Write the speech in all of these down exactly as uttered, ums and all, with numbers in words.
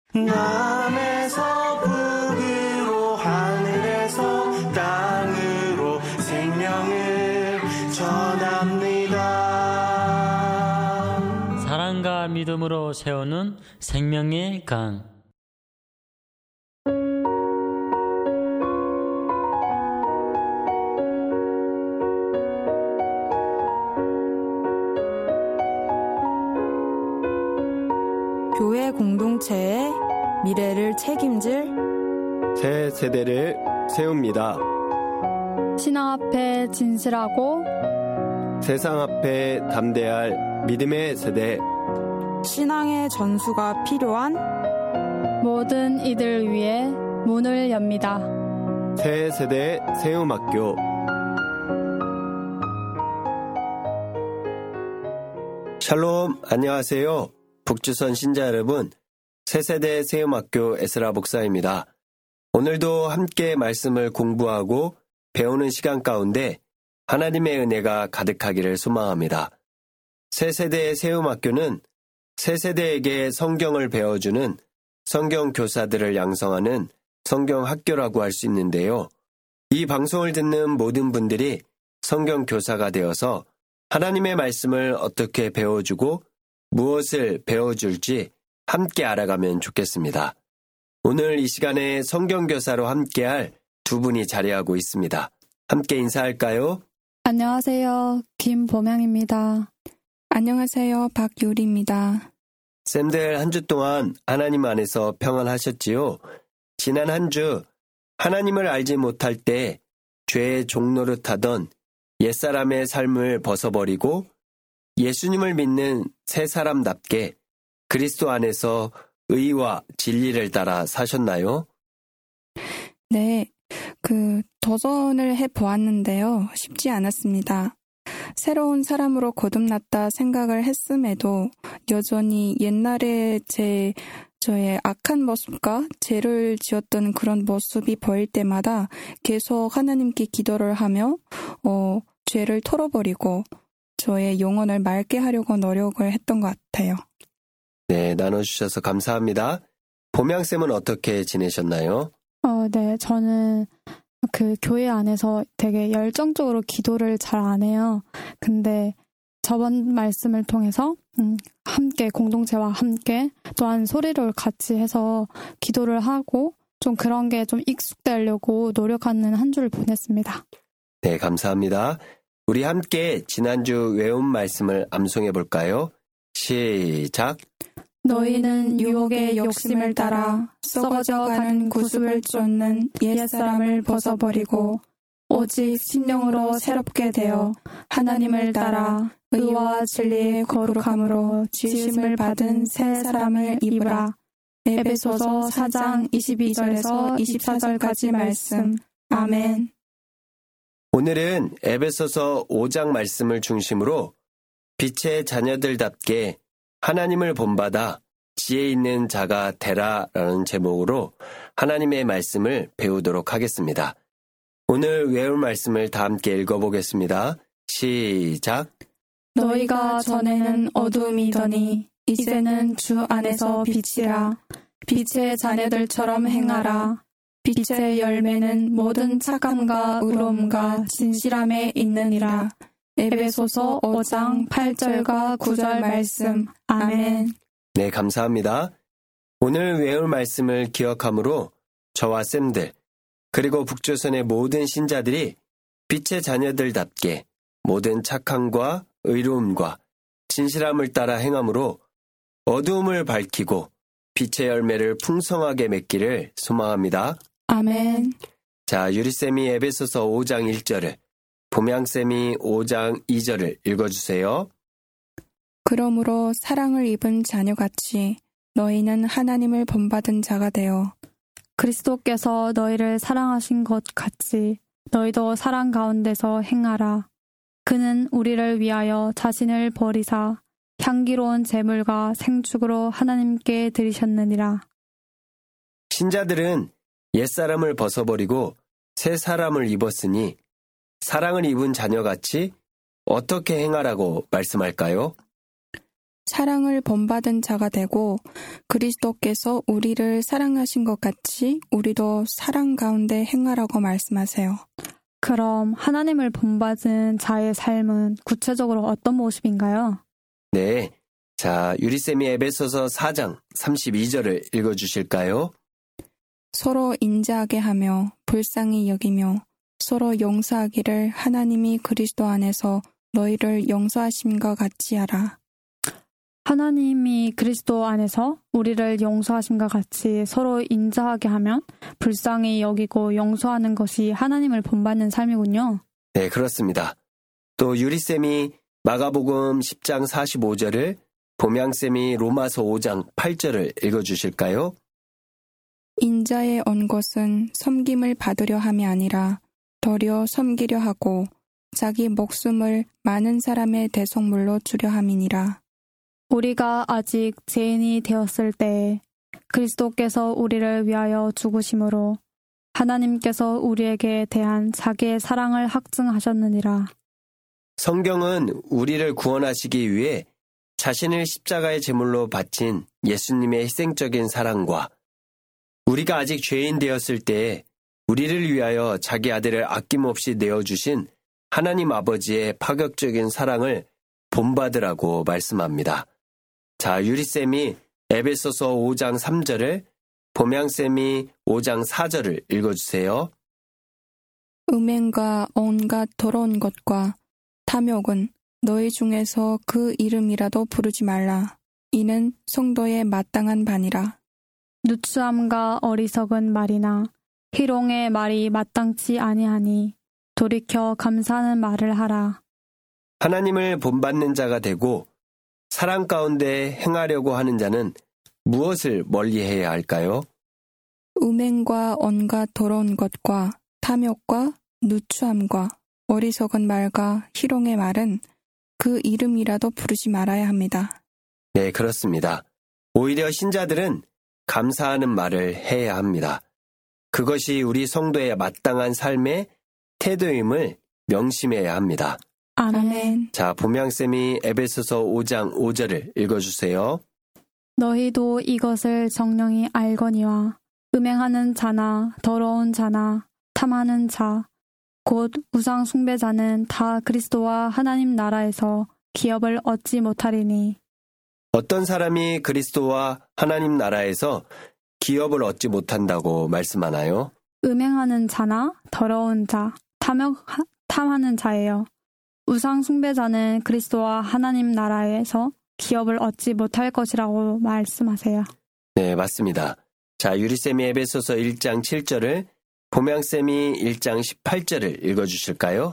남에서 북으로 하늘에서 땅으로 생명을 전합니다. 사랑과 믿음으로 세우는 생명의 강. 교회 공동체의 미래를 책임질 새 세대를 세웁니다. 신앙 앞에 진실하고 세상 앞에 담대할 믿음의 세대. 신앙의 전수가 필요한 모든 이들 위해 문을 엽니다. 새 세대 세움학교. 샬롬, 안녕하세요. 북주선 신자 여러분, 새세대 세움학교 에스라 목사입니다. 오늘도 함께 말씀을 공부하고 배우는 시간 가운데 하나님의 은혜가 가득하기를 소망합니다. 새세대 세움학교는 새세대에게 성경을 배워주는 성경 교사들을 양성하는 성경 학교라고 할 수 있는데요. 이 방송을 듣는 모든 분들이 성경 교사가 되어서 하나님의 말씀을 어떻게 배워주고 무엇을 배워줄지 함께 알아가면 좋겠습니다. 오늘 이 시간에 성경교사로 함께할 두 분이 자리하고 있습니다. 함께 인사할까요? 안녕하세요. 김보명입니다. 안녕하세요. 박유리입니다. 쌤들 한 주 동안 하나님 안에서 평안하셨지요? 지난 한 주 하나님을 알지 못할 때 죄의 종노릇하던 옛사람의 삶을 벗어버리고 예수님을 믿는 새 사람답게 그리스도 안에서 의와 진리를 따라 사셨나요? 네, 그 도전을 해보았는데요. 쉽지 않았습니다. 새로운 사람으로 거듭났다 생각을 했음에도 여전히 옛날에 제 저의 악한 모습과 죄를 지었던 그런 모습이 보일 때마다 계속 하나님께 기도를 하며 어, 죄를 털어버리고 저의 영혼을 맑게 하려고 노력을 했던 것 같아요. 네, 나눠주셔서 감사합니다. 보명쌤은 어떻게 지내셨나요? 어, 네, 저는 그 교회 안에서 되게 열정적으로 기도를 잘 안 해요. 근데 저번 말씀을 통해서 음, 함께 공동체와 함께 또한 소리를 같이 해서 기도를 하고 좀 그런 게 좀 익숙되려고 노력하는 한 주를 보냈습니다. 네, 감사합니다. 우리 함께 지난주 외운 말씀을 암송해 볼까요? 시작! 너희는 유혹의 욕심을 따라 썩어져가는 구습을 쫓는 옛사람을 벗어버리고 오직 심령으로 새롭게 되어 하나님을 따라 의와 진리의 거룩함으로 지으심을 받은 새 사람을 입으라. 에베소서 사 장 이십이 절에서 이십사 절까지 말씀. 아멘. 오늘은 에베소서 오 장 말씀을 중심으로 빛의 자녀들답게 하나님을 본받아 지혜 있는 자가 되라라는 제목으로 하나님의 말씀을 배우도록 하겠습니다. 오늘 외울 말씀을 다 함께 읽어보겠습니다. 시작! 너희가 전에는 어두움이더니 이제는 주 안에서 빛이라. 빛의 자녀들처럼 행하라. 빛의 열매는 모든 착함과 의로움과 진실함에 있느니라. 에베소서 오 장 팔 절과 구 절 말씀. 아멘. 네, 감사합니다. 오늘 외울 말씀을 기억함으로 저와 쌤들 그리고 북조선의 모든 신자들이 빛의 자녀들답게 모든 착함과 의로움과 진실함을 따라 행함으로 어두움을 밝히고 빛의 열매를 풍성하게 맺기를 소망합니다. 아멘. 자, 유리쌤이 에베소서 오 장 일 절을, 보명쌤이 오 장 이 절을 읽어주세요. 그러므로 사랑을 입은 자녀같이 너희는 하나님을 본받은 자가 되어 그리스도께서 너희를 사랑하신 것 같이 너희도 사랑 가운데서 행하라. 그는 우리를 위하여 자신을 버리사 향기로운 제물과 생축으로 하나님께 드리셨느니라. 신자들은 옛사람을 벗어버리고 새 사람을 입었으니 사랑을 입은 자녀같이 어떻게 행하라고 말씀할까요? 사랑을 본받은 자가 되고 그리스도께서 우리를 사랑하신 것 같이 우리도 사랑 가운데 행하라고 말씀하세요. 그럼 하나님을 본받은 자의 삶은 구체적으로 어떤 모습인가요? 네. 자, 유리쌤이 에베소서 사 장 삼십이 절을 읽어주실까요? 서로 인자하게 하며 불쌍히 여기며 서로 용서하기를 하나님이 그리스도 안에서 너희를 용서하심과 같이 하라. 하나님이 그리스도 안에서 우리를 용서하심과 같이 서로 인자하게 하면 불쌍히 여기고 용서하는 것이 하나님을 본받는 삶이군요. 네, 그렇습니다. 또 유리쌤이 마가복음 십 장 사십오 절을, 봄양쌤이 로마서 오 장 팔 절을 읽어주실까요? 인자에 온 것은 섬김을 받으려 함이 아니라 도리어 섬기려 하고 자기 목숨을 많은 사람의 대속물로 주려 함이니라. 우리가 아직 죄인이 되었을 때에 그리스도께서 우리를 위하여 죽으심으로 하나님께서 우리에게 대한 자기의 사랑을 확증하셨느니라. 성경은 우리를 구원하시기 위해 자신을 십자가의 제물로 바친 예수님의 희생적인 사랑과 우리가 아직 죄인 되었을 때에 우리를 위하여 자기 아들을 아낌없이 내어주신 하나님 아버지의 파격적인 사랑을 본받으라고 말씀합니다. 자, 유리쌤이 에베소서 오 장 삼 절을, 봄양쌤이 오 장 사 절을 읽어주세요. 음행과 온갖 더러운 것과 탐욕은 너희 중에서 그 이름이라도 부르지 말라. 이는 성도의 마땅한 반이라. 누추함과 어리석은 말이나 희롱의 말이 마땅치 아니하니 돌이켜 감사하는 말을 하라. 하나님을 본받는 자가 되고 사랑 가운데 행하려고 하는 자는 무엇을 멀리해야 할까요? 음행과 온갖 더러운 것과 탐욕과 누추함과 어리석은 말과 희롱의 말은 그 이름이라도 부르지 말아야 합니다. 네, 그렇습니다. 오히려 신자들은 감사하는 말을 해야 합니다. 그것이 우리 성도의 마땅한 삶의 태도임을 명심해야 합니다. 아멘. 자, 봄양쌤이 에베소서 오 장 오 절을 읽어주세요. 너희도 이것을 정령히 알거니와 음행하는 자나 더러운 자나 탐하는 자, 곧 우상 숭배자는 다 그리스도와 하나님 나라에서 기업을 얻지 못하리니. 어떤 사람이 그리스도와 하나님 나라에서 기업을 얻지 못한다고 말씀하나요? 음행하는 자나 더러운 자, 탐욕, 탐하는 자예요. 우상 숭배자는 그리스도와 하나님 나라에서 기업을 얻지 못할 것이라고 말씀하세요. 네, 맞습니다. 자, 유리쌤이 에베소서 일 장 칠 절을, 봄양쌤이 일 장 십팔 절을 읽어주실까요?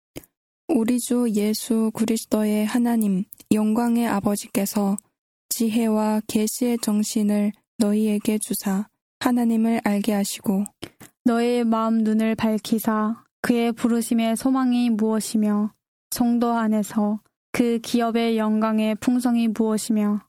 우리 주 예수 그리스도의 하나님, 영광의 아버지께서 지혜와 계시의 정신을 너희에게 주사 하나님을 알게 하시고 너의 마음 눈을 밝히사 그의 부르심의 소망이 무엇이며 성도 안에서 그 기업의 영광의 풍성이 무엇이며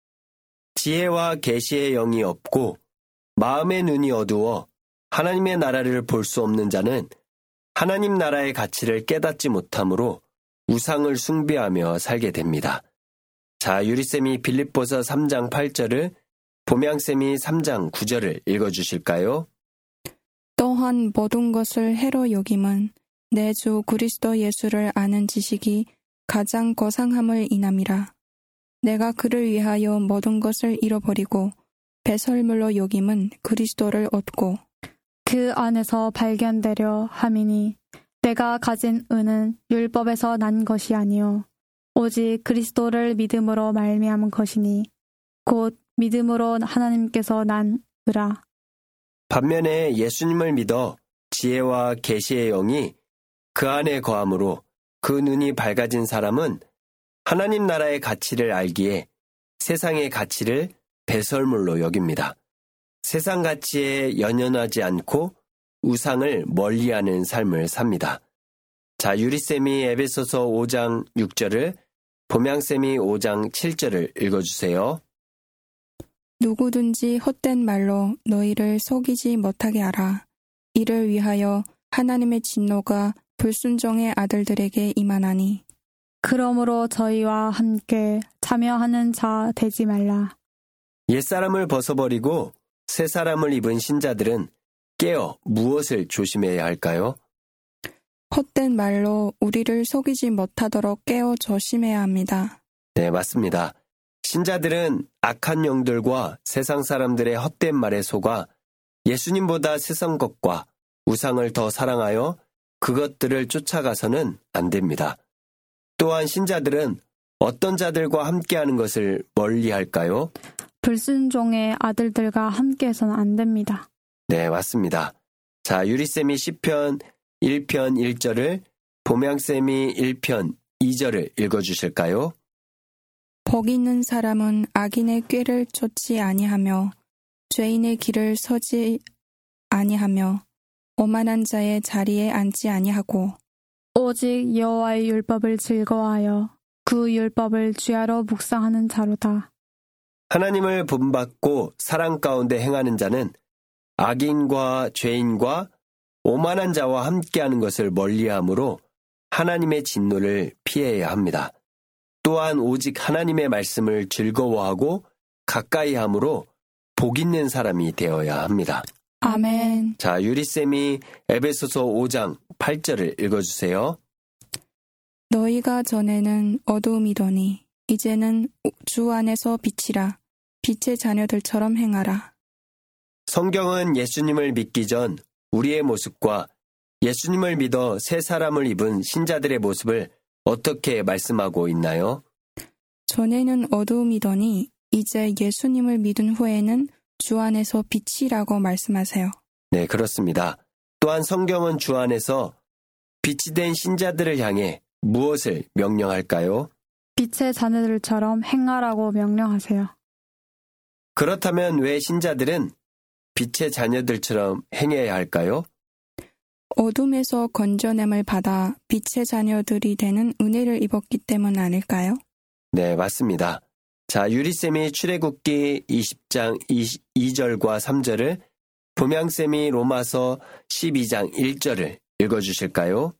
지혜와 계시의 영이 없고 마음의 눈이 어두워 하나님의 나라를 볼 수 없는 자는 하나님 나라의 가치를 깨닫지 못하므로 우상을 숭배하며 살게 됩니다. 자, 유리쌤이 빌립보서 삼 장 팔 절을, 봄양쌤이 삼 장 구 절을 읽어주실까요? 또한 모든 것을 해로 여김은 내 주 그리스도 예수를 아는 지식이 가장 거상함을 인함이라. 내가 그를 위하여 모든 것을 잃어버리고 배설물로 여김은 그리스도를 얻고 그 안에서 발견되려 함이니 내가 가진 은은 율법에서 난 것이 아니요 오직 그리스도를 믿음으로 말미암은 것이니 곧 믿음으로 하나님께서 난 의라. 반면에 예수님을 믿어 지혜와 계시의 영이 그 안에 거함으로 그 눈이 밝아진 사람은 하나님 나라의 가치를 알기에 세상의 가치를 배설물로 여깁니다. 세상 가치에 연연하지 않고 우상을 멀리하는 삶을 삽니다. 자, 유리쌤이 에베소서 오 장 육 절을, 봄양쌤이 오 장 칠 절을 읽어주세요. 누구든지 헛된 말로 너희를 속이지 못하게 하라. 이를 위하여 하나님의 진노가 불순종의 아들들에게 임하나니 그러므로 저희와 함께 참여하는 자 되지 말라. 옛사람을 벗어버리고 새 사람을 입은 신자들은 깨어 무엇을 조심해야 할까요? 헛된 말로 우리를 속이지 못하도록 깨어 조심해야 합니다. 네, 맞습니다. 신자들은 악한 영들과 세상 사람들의 헛된 말에 속아 예수님보다 세상 것과 우상을 더 사랑하여 그것들을 쫓아가서는 안 됩니다. 또한 신자들은 어떤 자들과 함께하는 것을 멀리할까요? 불순종의 아들들과 함께해서는 안 됩니다. 네, 맞습니다. 자, 유리쌤이 시편 일 편 일 절을, 봄양쌤이 일 편 이 절을 읽어주실까요? 복 있는 사람은 악인의 꾀를 쫓지 아니하며 죄인의 길을 서지 아니하며 오만한 자의 자리에 앉지 아니하고 오직 여호와의 율법을 즐거워하여 그 율법을 주야로 묵상하는 자로다. 하나님을 본받고 사랑 가운데 행하는 자는 악인과 죄인과 오만한 자와 함께하는 것을 멀리하므로 하나님의 진노를 피해야 합니다. 또한 오직 하나님의 말씀을 즐거워하고 가까이 함으로 복 있는 사람이 되어야 합니다. 아멘. 자, 유리쌤이 에베소서 오 장 팔 절을 읽어주세요. 너희가 전에는 어두움이더니 이제는 주 안에서 빛이라. 빛의 자녀들처럼 행하라. 성경은 예수님을 믿기 전 우리의 모습과 예수님을 믿어 새 사람을 입은 신자들의 모습을 어떻게 말씀하고 있나요? 전에는 어두움이더니 이제 예수님을 믿은 후에는 주 안에서 빛이라고 말씀하세요. 네, 그렇습니다. 또한 성경은 주 안에서 빛이 된 신자들을 향해 무엇을 명령할까요? 빛의 자녀들처럼 행하라고 명령하세요. 그렇다면 왜 신자들은 빛의 자녀들처럼 행해야 할까요? 어둠에서 건져냄을 받아 빛의 자녀들이 되는 은혜를 입었기 때문 아닐까요? 네, 맞습니다. 자, 유리쌤이 출애굽기 이십 장 이 절과 삼 절을, 봄양쌤이 로마서 십이 장 일 절을 읽어주실까요?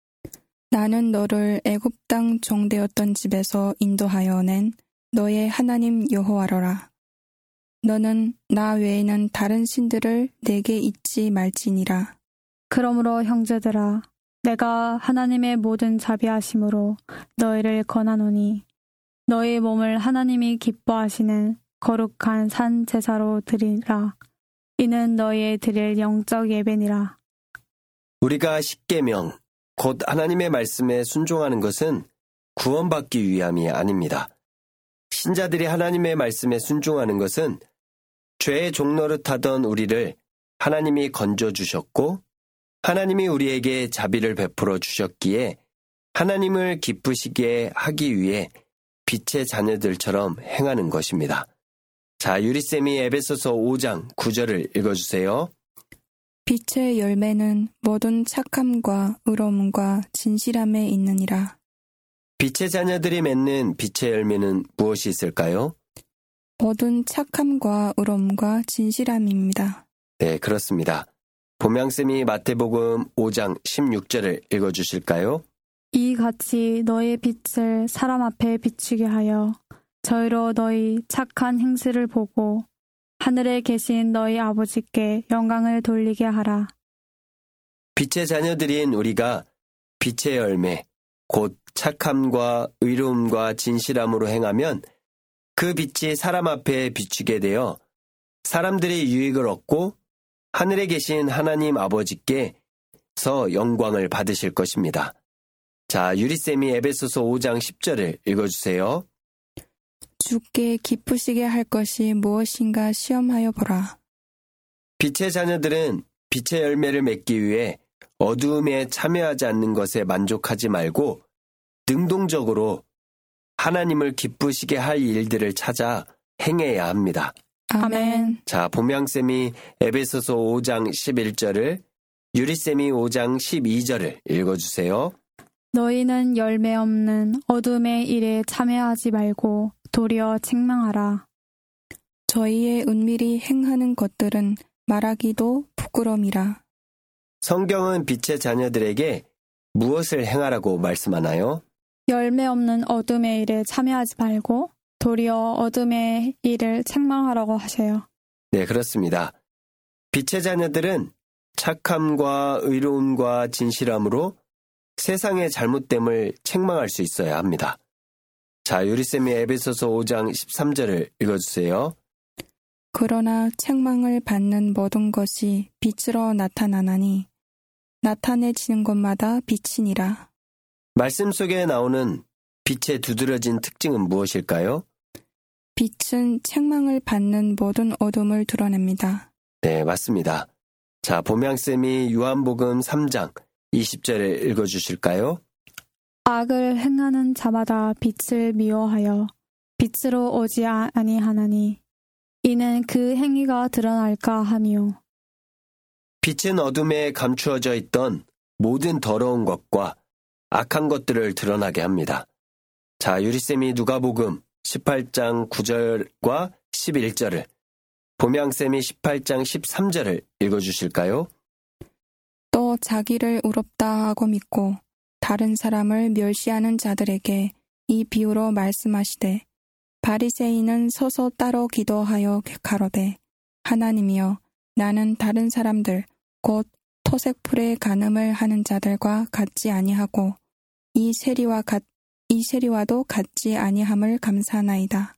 나는 너를 애굽 땅 종되었던 집에서 인도하여 낸 너의 하나님 여호와로라. 너는 나 외에는 다른 신들을 내게 잊지 말지니라. 그러므로 형제들아, 내가 하나님의 모든 자비하심으로 너희를 권하노니 너희 몸을 하나님이 기뻐하시는 거룩한 산 제사로 드리라. 이는 너희의 드릴 영적 예배니라. 우리가 십계명, 곧 하나님의 말씀에 순종하는 것은 구원받기 위함이 아닙니다. 신자들이 하나님의 말씀에 순종하는 것은 죄의 종노릇하던 우리를 하나님이 건져주셨고 하나님이 우리에게 자비를 베풀어 주셨기에 하나님을 기쁘시게 하기 위해 빛의 자녀들처럼 행하는 것입니다. 자, 유리쌤이 에베소서 오 장 구 절을 읽어주세요. 빛의 열매는 모든 착함과 의로움과 진실함에 있느니라. 빛의 자녀들이 맺는 빛의 열매는 무엇이 있을까요? 모든 착함과 의로움과 진실함입니다. 네, 그렇습니다. 봄양쌤이 마태복음 오 장 십육 절을 읽어주실까요? 이같이 너의 빛을 사람 앞에 비추게 하여 저희로 너희 착한 행실을 보고 하늘에 계신 너희 아버지께 영광을 돌리게 하라. 빛의 자녀들인 우리가 빛의 열매, 곧 착함과 의로움과 진실함으로 행하면 그 빛이 사람 앞에 비추게 되어 사람들이 유익을 얻고 하늘에 계신 하나님 아버지께서 영광을 받으실 것입니다. 자, 유리쌤이 에베소서 오 장 십 절을 읽어주세요. 주께 기쁘시게 할 것이 무엇인가 시험하여 보라. 빛의 자녀들은 빛의 열매를 맺기 위해 어두움에 참여하지 않는 것에 만족하지 말고 능동적으로 하나님을 기쁘시게 할 일들을 찾아 행해야 합니다. 아멘. 자, 봄양쌤이 에베소서 오 장 십일 절을, 유리쌤이 오 장 십이 절을 읽어주세요. 너희는 열매 없는 어둠의 일에 참여하지 말고 도리어 책망하라. 저희의 은밀히 행하는 것들은 말하기도 부끄러움이라. 성경은 빛의 자녀들에게 무엇을 행하라고 말씀하나요? 열매 없는 어둠의 일에 참여하지 말고 도리어 어둠의 일을 책망하라고 하세요. 네, 그렇습니다. 빛의 자녀들은 착함과 의로움과 진실함으로 세상의 잘못됨을 책망할 수 있어야 합니다. 자, 유리쌤이 에베소서 오 장 십삼 절을 읽어주세요. 그러나 책망을 받는 모든 것이 빛으로 나타나나니 나타내지는 것마다 빛이니라. 말씀 속에 나오는 빛의 두드러진 특징은 무엇일까요? 빛은 책망을 받는 모든 어둠을 드러냅니다. 네, 맞습니다. 자, 보명쌤이 요한복음 삼 장 이십 절을 읽어주실까요? 악을 행하는 자마다 빛을 미워하여 빛으로 오지 아니하나니 이는 그 행위가 드러날까 함이요. 빛은 어둠에 감추어져 있던 모든 더러운 것과 악한 것들을 드러나게 합니다. 자, 유리쌤이 누가복음 십팔 장 구 절과 십일 절을, 보명쌤이 십팔 장 십삼 절을 읽어주실까요? 또 자기를 의롭다 하고 믿고 다른 사람을 멸시하는 자들에게 이 비유로 말씀하시되 바리새인은 서서 따로 기도하여 가로되 하나님이여 나는 다른 사람들 곧 토색풀에 간음을 하는 자들과 같지 아니하고 이 세리와 같, 이 세리와도 같지 아니함을 감사하나이다.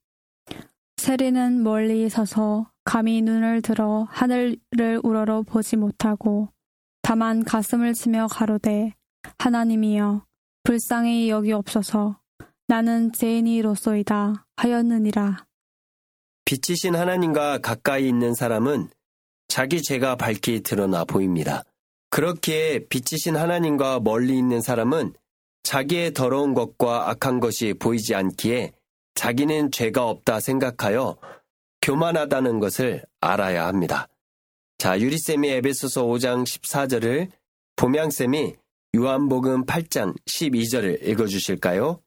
세리는 멀리 서서 감히 눈을 들어 하늘을 우러러 보지 못하고 다만 가슴을 치며 가로되 하나님이여 불쌍히 여기옵소서 나는 죄인이로소이다 하였느니라. 빛이신 하나님과 가까이 있는 사람은 자기 죄가 밝히 드러나 보입니다. 그렇기에 빛이신 하나님과 멀리 있는 사람은 자기의 더러운 것과 악한 것이 보이지 않기에 자기는 죄가 없다 생각하여 교만하다는 것을 알아야 합니다. 자, 유리쌤이 에베소서 오 장 십사 절을, 보명쌤이 요한복음 팔 장 십이 절을 읽어주실까요?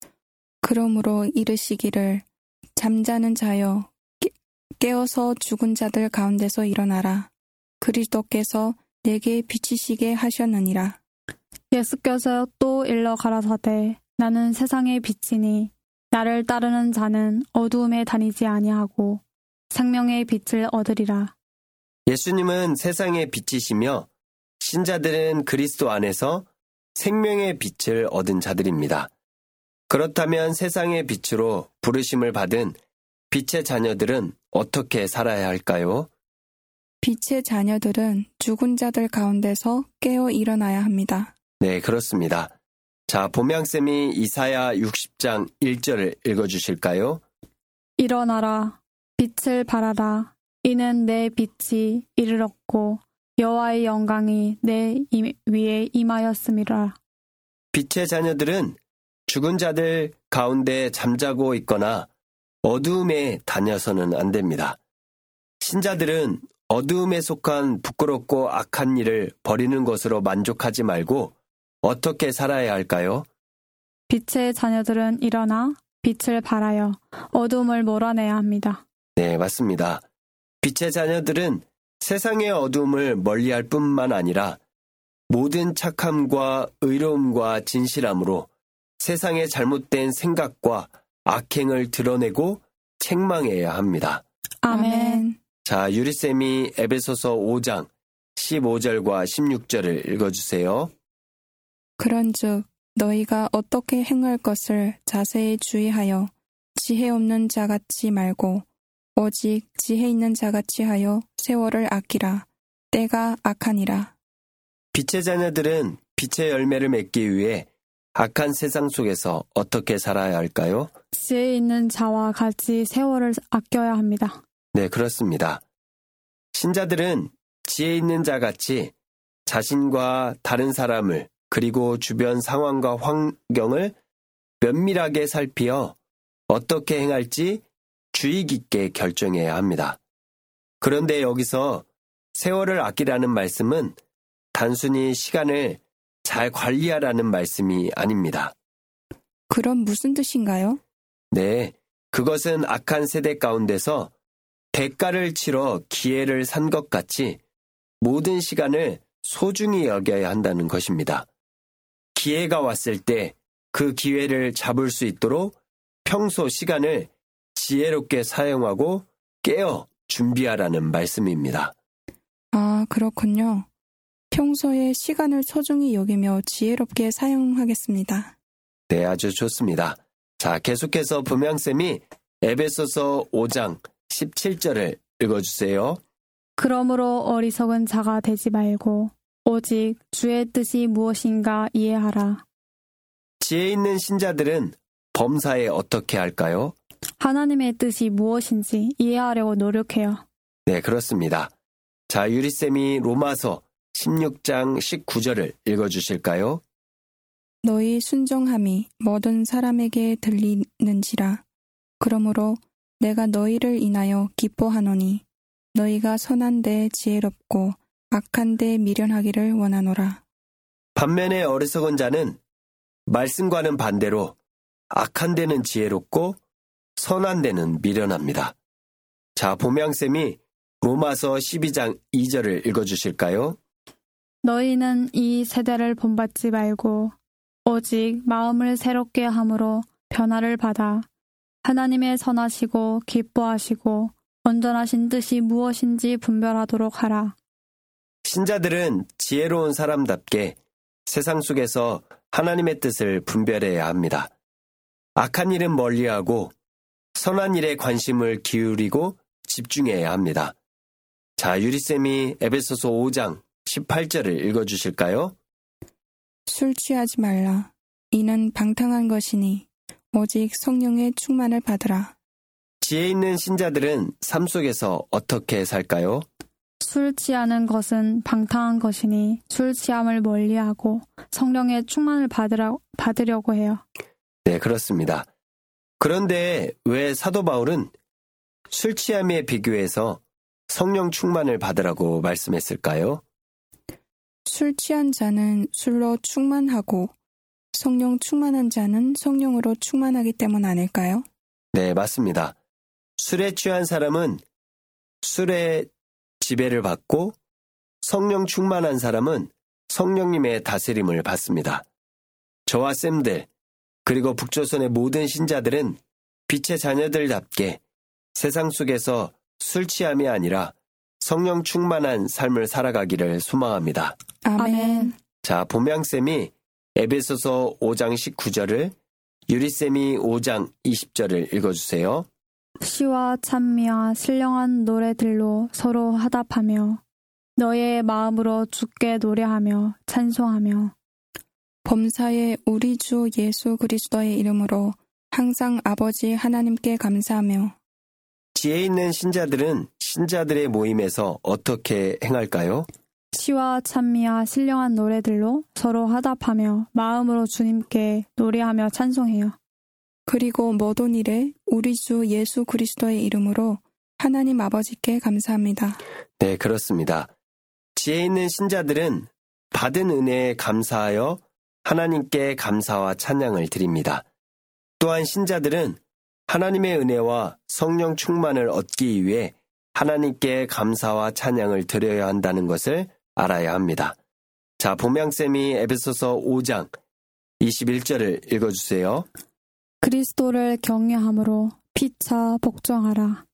그러므로 이르시기를 잠자는 자여 깨어서 죽은 자들 가운데서 일어나라. 그리스도께서 내게 비치시게 하셨느니라. 예수께서 또 일러 가라사대 나는 세상의 빛이니 나를 따르는 자는 어두움에 다니지 아니하고 생명의 빛을 얻으리라. 예수님은 세상의 빛이시며 신자들은 그리스도 안에서 생명의 빛을 얻은 자들입니다. 그렇다면 세상의 빛으로 부르심을 받은 빛의 자녀들은 어떻게 살아야 할까요? 빛의 자녀들은 죽은 자들 가운데서 깨어 일어나야 합니다. 네, 그렇습니다. 자, 보명쌤이 이사야 육십 장 일 절을 읽어주실까요? 일어나라 빛을 발하라 이는 내 빛이 이르렀고 여호와의 영광이 내 위에 임하였음이라. 빛의 자녀들은 죽은 자들 가운데 잠자고 있거나 어두움에 다녀서는 안 됩니다. 신자들은 어두움에 속한 부끄럽고 악한 일을 버리는 것으로 만족하지 말고 어떻게 살아야 할까요? 빛의 자녀들은 일어나 빛을 발하여 어두움을 몰아내야 합니다. 네, 맞습니다. 빛의 자녀들은 세상의 어두움을 멀리할 뿐만 아니라 모든 착함과 의로움과 진실함으로 세상의 잘못된 생각과 악행을 드러내고 책망해야 합니다. 아멘. 자, 유리쌤이 에베소서 오 장 십오 절과 십육 절을 읽어주세요. 그런즉 너희가 어떻게 행할 것을 자세히 주의하여 지혜 없는 자같이 말고 오직 지혜 있는 자같이 하여 세월을 아끼라. 때가 악하니라. 빛의 자녀들은 빛의 열매를 맺기 위해 악한 세상 속에서 어떻게 살아야 할까요? 지혜 있는 자와 같이 세월을 아껴야 합니다. 네, 그렇습니다. 신자들은 지혜 있는 자같이 자신과 다른 사람을 그리고 주변 상황과 환경을 면밀하게 살피어 어떻게 행할지 주의 깊게 결정해야 합니다. 그런데 여기서 세월을 아끼라는 말씀은 단순히 시간을 잘 관리하라는 말씀이 아닙니다. 그럼 무슨 뜻인가요? 네, 그것은 악한 세대 가운데서 대가를 치러 기회를 산 것 같이 모든 시간을 소중히 여겨야 한다는 것입니다. 기회가 왔을 때 그 기회를 잡을 수 있도록 평소 시간을 지혜롭게 사용하고 깨어 준비하라는 말씀입니다. 아, 그렇군요. 평소에 시간을 소중히 여기며 지혜롭게 사용하겠습니다. 네, 아주 좋습니다. 자, 계속해서 범양쌤이 에베소서 오 장 십칠 절을 읽어주세요. 그러므로 어리석은 자가 되지 말고 오직 주의 뜻이 무엇인가 이해하라. 지혜 있는 신자들은 범사에 어떻게 할까요? 하나님의 뜻이 무엇인지 이해하려고 노력해요. 네, 그렇습니다. 자, 유리쌤이 로마서 십육 장 십구 절을 읽어주실까요? 너희 순종함이 모든 사람에게 들리는지라. 그러므로 내가 너희를 인하여 기뻐하노니 너희가 선한데 지혜롭고 악한데 미련하기를 원하노라. 반면에 어리석은 자는 말씀과는 반대로 악한 데는 지혜롭고 선한 데는 미련합니다. 자, 봄양쌤이 로마서 십이 장 이 절을 읽어주실까요? 너희는 이 세대를 본받지 말고 오직 마음을 새롭게 함으로 변화를 받아 하나님의 선하시고 기뻐하시고 온전하신 뜻이 무엇인지 분별하도록 하라. 신자들은 지혜로운 사람답게 세상 속에서 하나님의 뜻을 분별해야 합니다. 악한 일은 멀리하고 선한 일에 관심을 기울이고 집중해야 합니다. 자, 유리쌤이 에베소서 오 장 십팔 절을 읽어주실까요? 술 취하지 말라. 이는 방탕한 것이니 오직 성령의 충만을 받으라. 지혜 있는 신자들은 삶 속에서 어떻게 살까요? 술 취하는 것은 방탕한 것이니 술 취함을 멀리하고 성령의 충만을 받으라, 받으려고 해요. 네, 그렇습니다. 그런데 왜 사도 바울은 술 취함에 비교해서 성령 충만을 받으라고 말씀했을까요? 술 취한 자는 술로 충만하고 성령 충만한 자는 성령으로 충만하기 때문 아닐까요? 네, 맞습니다. 술에 취한 사람은 술의 지배를 받고 성령 충만한 사람은 성령님의 다스림을 받습니다. 저와 쌤들, 그리고 북조선의 모든 신자들은 빛의 자녀들답게 세상 속에서 술 취함이 아니라 성령 충만한 삶을 살아가기를 소망합니다. 아멘. 자, 봄양쌤이 에베소서 오 장 십구 절을, 유리쌤이 오 장 이십 절을 읽어주세요. 시와 찬미와 신령한 노래들로 서로 화답하며 너의 마음으로 주께 노래하며 찬송하며 범사에 우리 주 예수 그리스도의 이름으로 항상 아버지 하나님께 감사하며. 지혜 있는 신자들은 신자들의 모임에서 어떻게 행할까요? 시와 찬미와 신령한 노래들로 서로 화답하며 마음으로 주님께 노래하며 찬송해요. 그리고 모든 일에 우리 주 예수 그리스도의 이름으로 하나님 아버지께 감사합니다. 네, 그렇습니다. 지혜 있는 신자들은 받은 은혜에 감사하여 하나님께 감사와 찬양을 드립니다. 또한 신자들은 하나님의 은혜와 성령 충만을 얻기 위해 하나님께 감사와 찬양을 드려야 한다는 것을 알아야 합니다. 자, 봄양쌤이 에베소서 오 장 이십일 절을 읽어주세요. 그리스도를 경외함으로 피차 복종하라.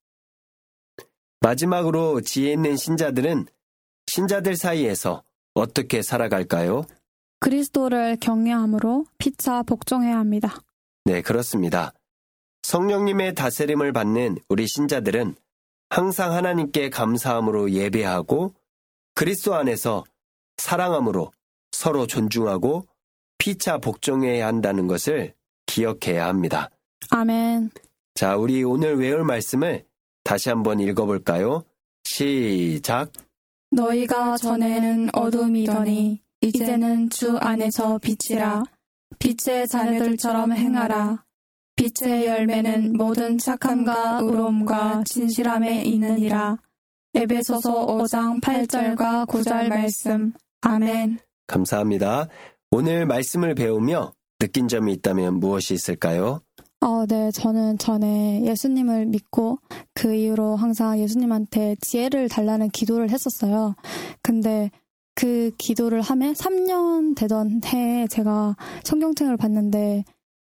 마지막으로 지혜 있는 신자들은 신자들 사이에서 어떻게 살아갈까요? 그리스도를 경외함으로 피차 복종해야 합니다. 네, 그렇습니다. 성령님의 다스림을 받는 우리 신자들은 항상 하나님께 감사함으로 예배하고 그리스도 안에서 사랑함으로 서로 존중하고 피차 복종해야 한다는 것을 기억해야 합니다. 아멘. 자, 우리 오늘 외울 말씀을 다시 한번 읽어볼까요? 시작. 너희가 전에는 어둠이더니 이제는 주 안에서 빛이라. 빛의 자녀들처럼 행하라. 빛의 열매는 모든 착함과 의로움과 진실함에 있느니라. 에베소서 오 장 팔 절과 구 절 말씀. 아멘. 감사합니다. 오늘 말씀을 배우며 느낀 점이 있다면 무엇이 있을까요? 어, 네, 저는 전에 예수님을 믿고 그 이후로 항상 예수님한테 지혜를 달라는 기도를 했었어요. 근데 그 기도를 하면 삼 년 되던 해에 제가 성경책을 봤는데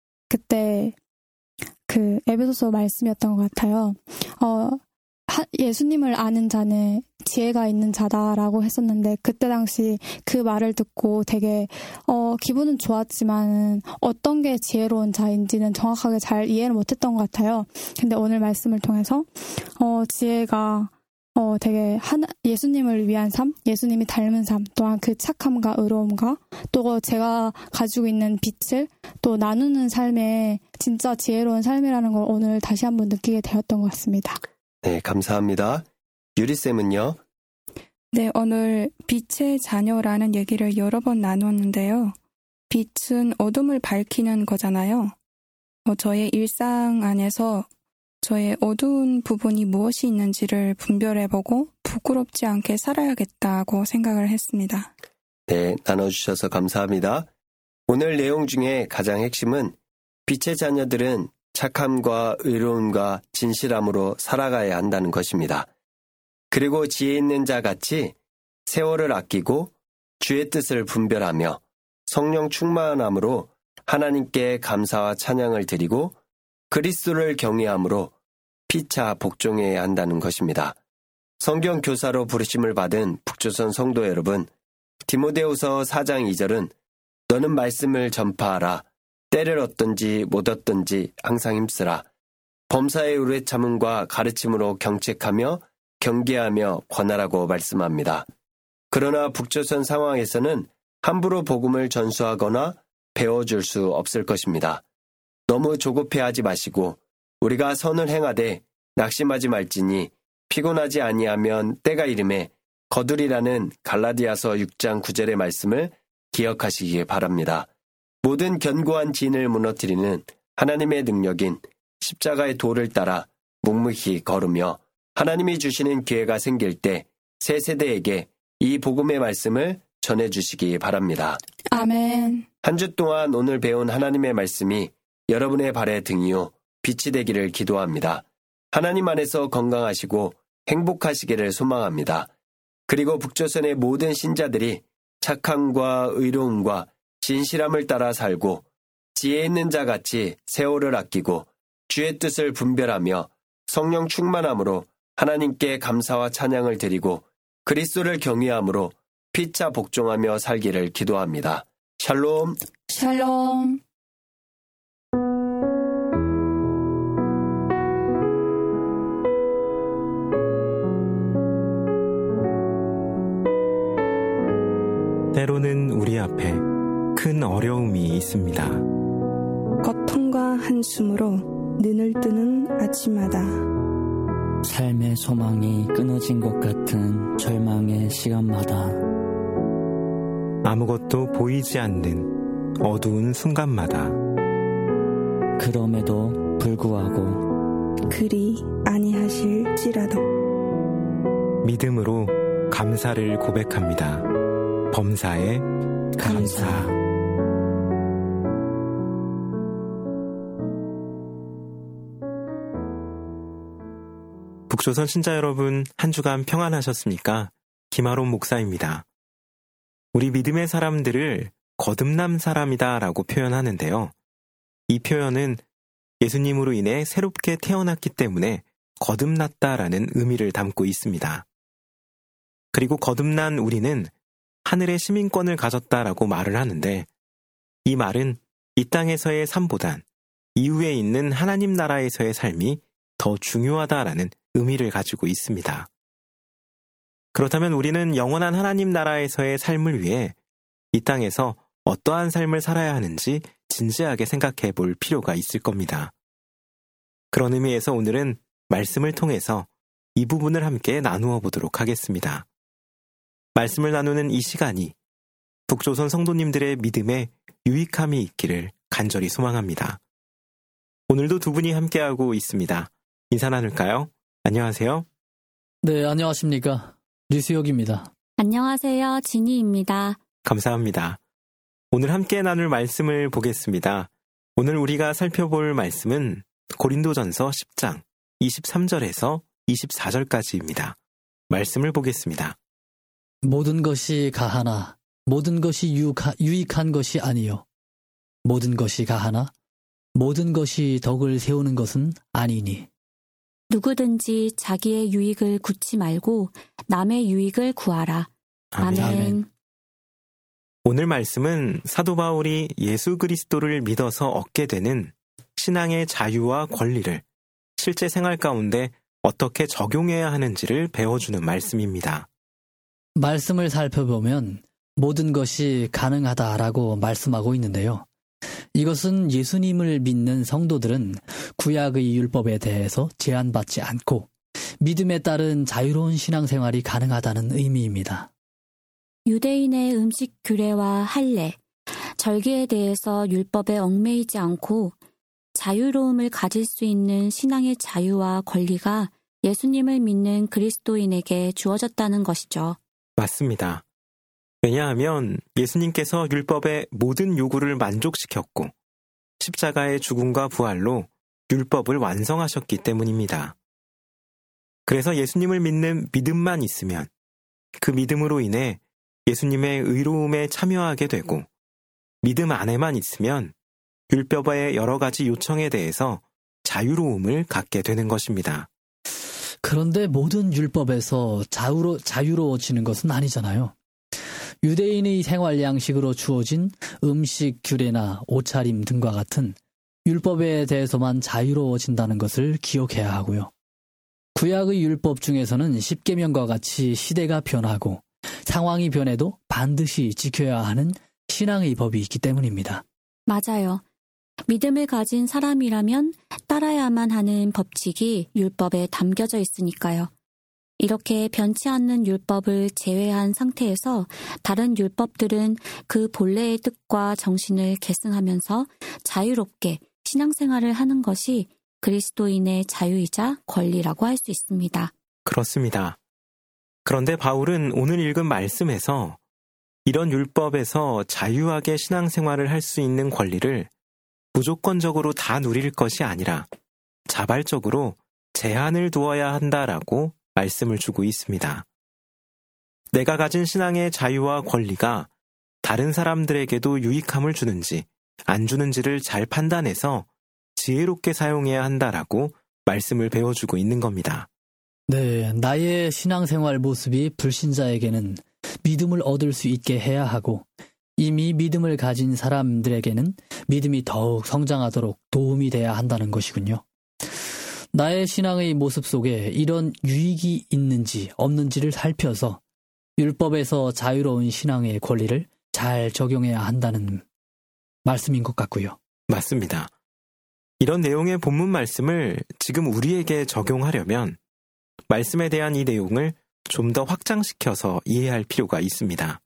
그때 그 에베소서 말씀이었던 것 같아요. 어, 예수님을 아는 자는 지혜가 있는 자다라고 했었는데 그때 당시 그 말을 듣고 되게 어, 기분은 좋았지만 어떤 게 지혜로운 자인지는 정확하게 잘 이해를 못했던 것 같아요. 근데 오늘 말씀을 통해서 어, 지혜가 어, 되게 하나, 예수님을 위한 삶, 예수님이 닮은 삶, 또한 그 착함과 의로움과 또 제가 가지고 있는 빛을 또 나누는 삶에 진짜 지혜로운 삶이라는 걸 오늘 다시 한번 느끼게 되었던 것 같습니다. 네, 감사합니다. 유리쌤은요? 네, 오늘 빛의 자녀라는 얘기를 여러 번 나눴는데요. 빛은 어둠을 밝히는 거잖아요. 어, 저의 일상 안에서 저의 어두운 부분이 무엇이 있는지를 분별해보고 부끄럽지 않게 살아야겠다고 생각을 했습니다. 네, 나눠주셔서 감사합니다. 오늘 내용 중에 가장 핵심은 빛의 자녀들은 착함과 의로움과 진실함으로 살아가야 한다는 것입니다. 그리고 지혜 있는 자 같이 세월을 아끼고 주의 뜻을 분별하며 성령 충만함으로 하나님께 감사와 찬양을 드리고 그리스도를 경외함으로 피차 복종해야 한다는 것입니다. 성경 교사로 부르심을 받은 북조선 성도 여러분, 디모데후서 사 장 이 절은 너는 말씀을 전파하라. 때를 얻든지 못 얻든지 항상 힘쓰라. 범사의 오래 참음과 가르침으로 경책하며 경계하며 권하라고 말씀합니다. 그러나 북조선 상황에서는 함부로 복음을 전수하거나 배워줄 수 없을 것입니다. 너무 조급해하지 마시고 우리가 선을 행하되 낙심하지 말지니 피곤하지 아니하면 때가 이름에 거두리라는 갈라디아서 육 장 구 절의 말씀을 기억하시기 바랍니다. 모든 견고한 진을 무너뜨리는 하나님의 능력인 십자가의 도를 따라 묵묵히 걸으며 하나님이 주시는 기회가 생길 때 새 세대에게 이 복음의 말씀을 전해주시기 바랍니다. 아멘. 한 주 동안 오늘 배운 하나님의 말씀이 여러분의 발의 등이요 빛이 되기를 기도합니다. 하나님 안에서 건강하시고 행복하시기를 소망합니다. 그리고 북조선의 모든 신자들이 착함과 의로움과 진실함을 따라 살고 지혜 있는 자 같이 세월을 아끼고 주의 뜻을 분별하며 성령 충만함으로 하나님께 감사와 찬양을 드리고 그리스도를 경외함으로 피차 복종하며 살기를 기도합니다. 샬롬. 샬롬. 때로는 우리 앞에 큰 어려움이 있습니다. 고통과 한숨으로 눈을 뜨는 아침마다 삶의 소망이 끊어진 것 같은 절망의 시간마다 아무것도 보이지 않는 어두운 순간마다 그럼에도 불구하고 그리 아니하실지라도 믿음으로 감사를 고백합니다. 범사에 감사. 북조선 신자 여러분, 한 주간 평안하셨습니까? 김아론 목사입니다. 우리 믿음의 사람들을 거듭남 사람이다 라고 표현하는데요. 이 표현은 예수님으로 인해 새롭게 태어났기 때문에 거듭났다라는 의미를 담고 있습니다. 그리고 거듭난 우리는 하늘의 시민권을 가졌다라고 말을 하는데 이 말은 이 땅에서의 삶보단 이후에 있는 하나님 나라에서의 삶이 더 중요하다라는 의미를 가지고 있습니다. 그렇다면 우리는 영원한 하나님 나라에서의 삶을 위해 이 땅에서 어떠한 삶을 살아야 하는지 진지하게 생각해 볼 필요가 있을 겁니다. 그런 의미에서 오늘은 말씀을 통해서 이 부분을 함께 나누어 보도록 하겠습니다. 말씀을 나누는 이 시간이 북조선 성도님들의 믿음에 유익함이 있기를 간절히 소망합니다. 오늘도 두 분이 함께하고 있습니다. 인사 나눌까요? 안녕하세요. 네, 안녕하십니까. 류수혁입니다. 안녕하세요. 진희입니다. 감사합니다. 오늘 함께 나눌 말씀을 보겠습니다. 오늘 우리가 살펴볼 말씀은 고린도전서 십 장 이십삼 절에서 이십사 절까지입니다. 말씀을 보겠습니다. 모든 것이 가하나 모든 것이 유익하, 유익한 것이 아니요. 모든 것이 가하나 모든 것이 덕을 세우는 것은 아니니. 누구든지 자기의 유익을 굳지 말고 남의 유익을 구하라. 아멘. 아멘. 오늘 말씀은 사도 바울이 예수 그리스도를 믿어서 얻게 되는 신앙의 자유와 권리를 실제 생활 가운데 어떻게 적용해야 하는지를 배워주는 말씀입니다. 말씀을 살펴보면 모든 것이 가능하다라고 말씀하고 있는데요. 이것은 예수님을 믿는 성도들은 구약의 율법에 대해서 제한받지 않고 믿음에 따른 자유로운 신앙생활이 가능하다는 의미입니다. 유대인의 음식 규례와 할례, 절기에 대해서 율법에 얽매이지 않고 자유로움을 가질 수 있는 신앙의 자유와 권리가 예수님을 믿는 그리스도인에게 주어졌다는 것이죠. 맞습니다. 왜냐하면 예수님께서 율법의 모든 요구를 만족시켰고 십자가의 죽음과 부활로 율법을 완성하셨기 때문입니다. 그래서 예수님을 믿는 믿음만 있으면 그 믿음으로 인해 예수님의 의로움에 참여하게 되고 믿음 안에만 있으면 율법의 여러 가지 요청에 대해서 자유로움을 갖게 되는 것입니다. 그런데 모든 율법에서 자유로, 자유로워지는 것은 아니잖아요. 유대인의 생활 양식으로 주어진 음식 규례나 옷차림 등과 같은 율법에 대해서만 자유로워진다는 것을 기억해야 하고요. 구약의 율법 중에서는 십계명과 같이 시대가 변하고 상황이 변해도 반드시 지켜야 하는 신앙의 법이 있기 때문입니다. 맞아요. 믿음을 가진 사람이라면 따라야만 하는 법칙이 율법에 담겨져 있으니까요. 이렇게 변치 않는 율법을 제외한 상태에서 다른 율법들은 그 본래의 뜻과 정신을 계승하면서 자유롭게 신앙생활을 하는 것이 그리스도인의 자유이자 권리라고 할 수 있습니다. 그렇습니다. 그런데 바울은 오늘 읽은 말씀에서 이런 율법에서 자유하게 신앙생활을 할 수 있는 권리를 무조건적으로 다 누릴 것이 아니라 자발적으로 제한을 두어야 한다라고 말씀을 주고 있습니다. 내가 가진 신앙의 자유와 권리가 다른 사람들에게도 유익함을 주는지 안 주는지를 잘 판단해서 지혜롭게 사용해야 한다라고 말씀을 배워주고 있는 겁니다. 네, 나의 신앙생활 모습이 불신자에게는 믿음을 얻을 수 있게 해야 하고 이미 믿음을 가진 사람들에게는 믿음이 더욱 성장하도록 도움이 돼야 한다는 것이군요. 나의 신앙의 모습 속에 이런 유익이 있는지 없는지를 살펴서 율법에서 자유로운 신앙의 권리를 잘 적용해야 한다는 말씀인 것 같고요. 맞습니다. 이런 내용의 본문 말씀을 지금 우리에게 적용하려면 말씀에 대한 이 내용을 좀 더 확장시켜서 이해할 필요가 있습니다.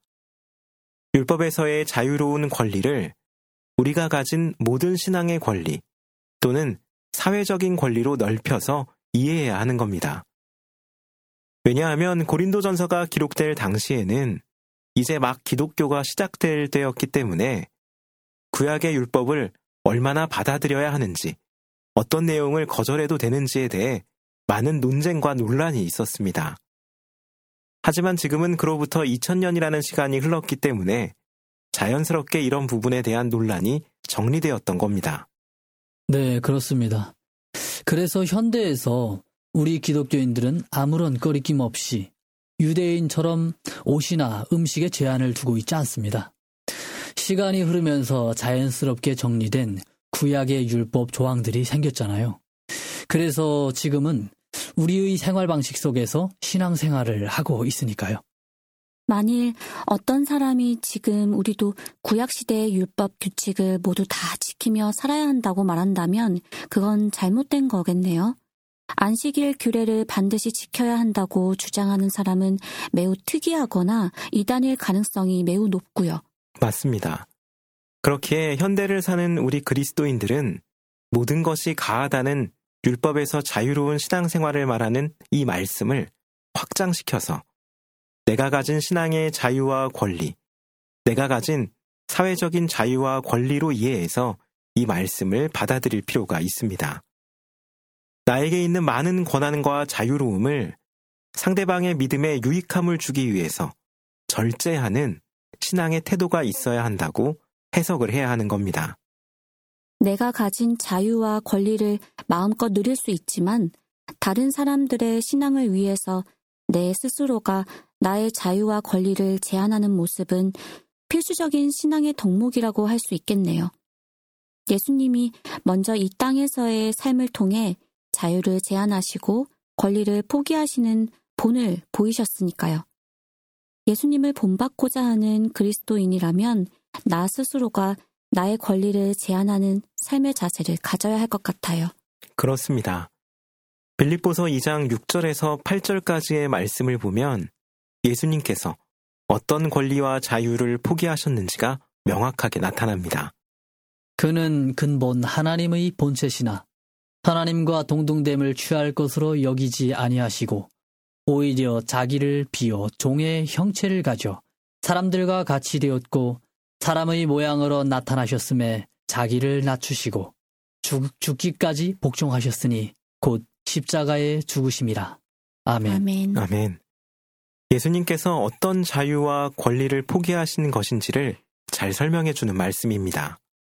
율법에서의 자유로운 권리를 우리가 가진 모든 신앙의 권리 또는 사회적인 권리로 넓혀서 이해해야 하는 겁니다. 왜냐하면 고린도전서가 기록될 당시에는 이제 막 기독교가 시작될 때였기 때문에 구약의 율법을 얼마나 받아들여야 하는지, 어떤 내용을 거절해도 되는지에 대해 많은 논쟁과 논란이 있었습니다. 하지만 지금은 그로부터 이천 년이라는 시간이 흘렀기 때문에 자연스럽게 이런 부분에 대한 논란이 정리되었던 겁니다. 네, 그렇습니다. 그래서 현대에서 우리 기독교인들은 아무런 꺼리낌 없이 유대인처럼 옷이나 음식에 제한을 두고 있지 않습니다. 시간이 흐르면서 자연스럽게 정리된 구약의 율법 조항들이 생겼잖아요. 그래서 지금은 우리의 생활 방식 속에서 신앙생활을 하고 있으니까요. 만일 어떤 사람이 지금 우리도 구약시대의 율법 규칙을 모두 다 지키며 살아야 한다고 말한다면 그건 잘못된 거겠네요. 안식일 규례를 반드시 지켜야 한다고 주장하는 사람은 매우 특이하거나 이단일 가능성이 매우 높고요. 맞습니다. 그렇기에 현대를 사는 우리 그리스도인들은 모든 것이 가하다는 율법에서 자유로운 신앙생활을 말하는 이 말씀을 확장시켜서 내가 가진 신앙의 자유와 권리, 내가 가진 사회적인 자유와 권리로 이해해서 이 말씀을 받아들일 필요가 있습니다. 나에게 있는 많은 권한과 자유로움을 상대방의 믿음에 유익함을 주기 위해서 절제하는 신앙의 태도가 있어야 한다고 해석을 해야 하는 겁니다. 내가 가진 자유와 권리를 마음껏 누릴 수 있지만 다른 사람들의 신앙을 위해서 내 스스로가 나의 자유와 권리를 제한하는 모습은 필수적인 신앙의 덕목이라고 할 수 있겠네요. 예수님이 먼저 이 땅에서의 삶을 통해 자유를 제한하시고 권리를 포기하시는 본을 보이셨으니까요. 예수님을 본받고자 하는 그리스도인이라면 나 스스로가 나의 권리를 제한하는 삶의 자세를 가져야 할 것 같아요. 그렇습니다. 빌립보서 이 장 육 절에서 팔 절까지의 말씀을 보면 예수님께서 어떤 권리와 자유를 포기하셨는지가 명확하게 나타납니다. 그는 근본 하나님의 본체시나 하나님과 동등됨을 취할 것으로 여기지 아니하시고 오히려 자기를 비워 종의 형체를 가져 사람들과 같이 되었고 사람의 모양으로 나타나셨음에 자기를 낮추시고 죽, 죽기까지 복종하셨으니 곧 십자가에 죽으심이라. 아멘. 아멘. 아멘. 예수님께서 어떤 자유와 권리를 포기하신 것인지를 잘 설명해 주는 말씀입니다.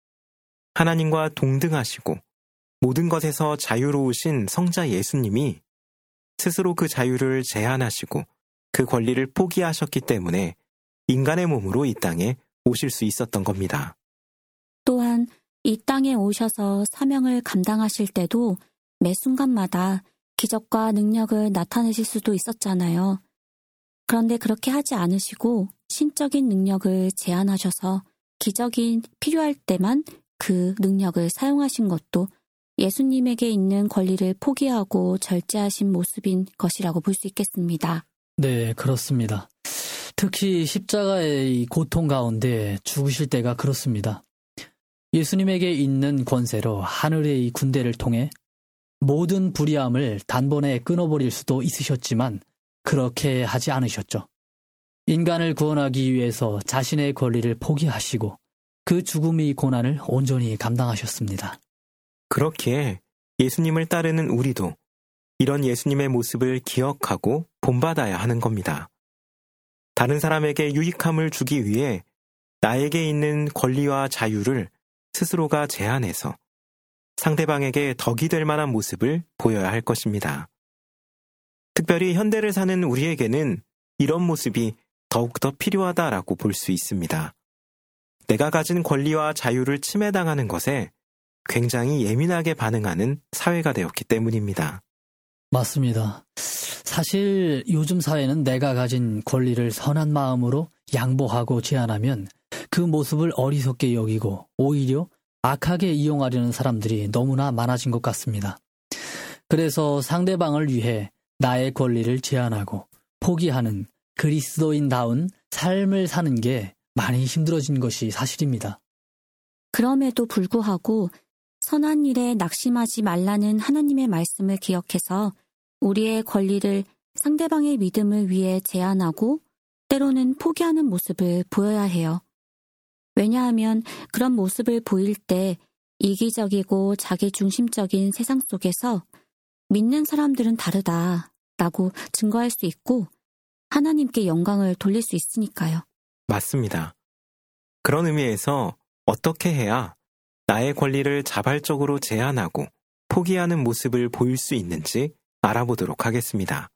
하나님과 동등하시고 모든 것에서 자유로우신 성자 예수님이 스스로 그 자유를 제한하시고 그 권리를 포기하셨기 때문에 인간의 몸으로 이 땅에 오실 수 있었던 겁니다. 또한 이 땅에 오셔서 사명을 감당하실 때도 매 순간마다 기적과 능력을 나타내실 수도 있었잖아요. 그런데 그렇게 하지 않으시고 신적인 능력을 제한하셔서 기적이 필요할 때만 그 능력을 사용하신 것도 예수님에게 있는 권리를 포기하고 절제하신 모습인 것이라고 볼 수 있겠습니다. 네, 그렇습니다. 특히 십자가의 고통 가운데 죽으실 때가 그렇습니다. 예수님에게 있는 권세로 하늘의 군대를 통해 모든 불의함을 단번에 끊어버릴 수도 있으셨지만 그렇게 하지 않으셨죠. 인간을 구원하기 위해서 자신의 권리를 포기하시고 그 죽음의 고난을 온전히 감당하셨습니다. 그렇기에 예수님을 따르는 우리도 이런 예수님의 모습을 기억하고 본받아야 하는 겁니다. 다른 사람에게 유익함을 주기 위해 나에게 있는 권리와 자유를 스스로가 제한해서 상대방에게 덕이 될 만한 모습을 보여야 할 것입니다. 특별히 현대를 사는 우리에게는 이런 모습이 더욱더 필요하다라고 볼 수 있습니다. 내가 가진 권리와 자유를 침해당하는 것에 굉장히 예민하게 반응하는 사회가 되었기 때문입니다. 맞습니다. 사실 요즘 사회는 내가 가진 권리를 선한 마음으로 양보하고 제한하면 그 모습을 어리석게 여기고 오히려 악하게 이용하려는 사람들이 너무나 많아진 것 같습니다. 그래서 상대방을 위해 나의 권리를 제한하고 포기하는 그리스도인다운 삶을 사는 게 많이 힘들어진 것이 사실입니다. 그럼에도 불구하고 선한 일에 낙심하지 말라는 하나님의 말씀을 기억해서 우리의 권리를 상대방의 믿음을 위해 제한하고 때로는 포기하는 모습을 보여야 해요. 왜냐하면 그런 모습을 보일 때 이기적이고 자기중심적인 세상 속에서 믿는 사람들은 다르다라고 증거할 수 있고 하나님께 영광을 돌릴 수 있으니까요. 맞습니다. 그런 의미에서 어떻게 해야 나의 권리를 자발적으로 제한하고 포기하는 모습을 보일 수 있는지 알아보도록 하겠습니다.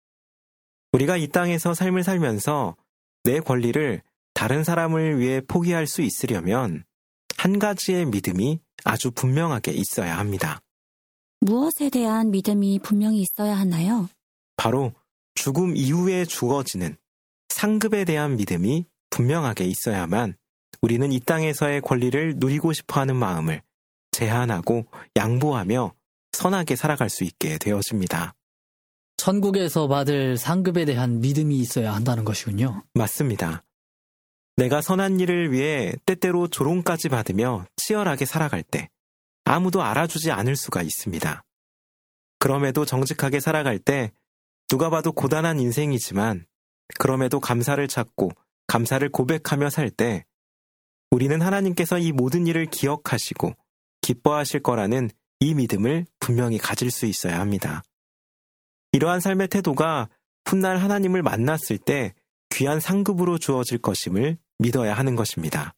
우리가 이 땅에서 삶을 살면서 내 권리를 다른 사람을 위해 포기할 수 있으려면 한 가지의 믿음이 아주 분명하게 있어야 합니다. 무엇에 대한 믿음이 분명히 있어야 하나요? 바로 죽음 이후에 주어지는 상급에 대한 믿음이 분명하게 있어야만 우리는 이 땅에서의 권리를 누리고 싶어하는 마음을 제한하고 양보하며 선하게 살아갈 수 있게 되어집니다. 천국에서 받을 상급에 대한 믿음이 있어야 한다는 것이군요. 맞습니다. 내가 선한 일을 위해 때때로 조롱까지 받으며 치열하게 살아갈 때 아무도 알아주지 않을 수가 있습니다. 그럼에도 정직하게 살아갈 때 누가 봐도 고단한 인생이지만 그럼에도 감사를 찾고 감사를 고백하며 살 때 우리는 하나님께서 이 모든 일을 기억하시고 기뻐하실 거라는 이 믿음을 분명히 가질 수 있어야 합니다. 이러한 삶의 태도가 훗날 하나님을 만났을 때 귀한 상급으로 주어질 것임을 믿어야 하는 것입니다.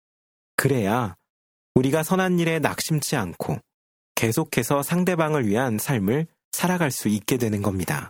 그래야 우리가 선한 일에 낙심치 않고 계속해서 상대방을 위한 삶을 살아갈 수 있게 되는 겁니다.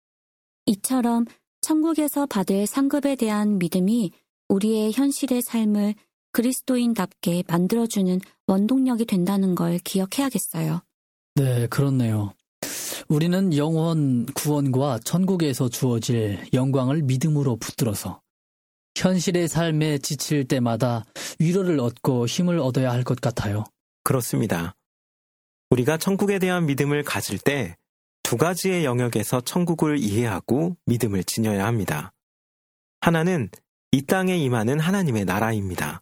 이처럼 천국에서 받을 상급에 대한 믿음이 우리의 현실의 삶을 그리스도인답게 만들어주는 원동력이 된다는 걸 기억해야겠어요. 네, 그렇네요. 우리는 영원 구원과 천국에서 주어질 영광을 믿음으로 붙들어서 현실의 삶에 지칠 때마다 위로를 얻고 힘을 얻어야 할 것 같아요. 그렇습니다. 우리가 천국에 대한 믿음을 가질 때 두 가지의 영역에서 천국을 이해하고 믿음을 지녀야 합니다. 하나는 이 땅에 임하는 하나님의 나라입니다.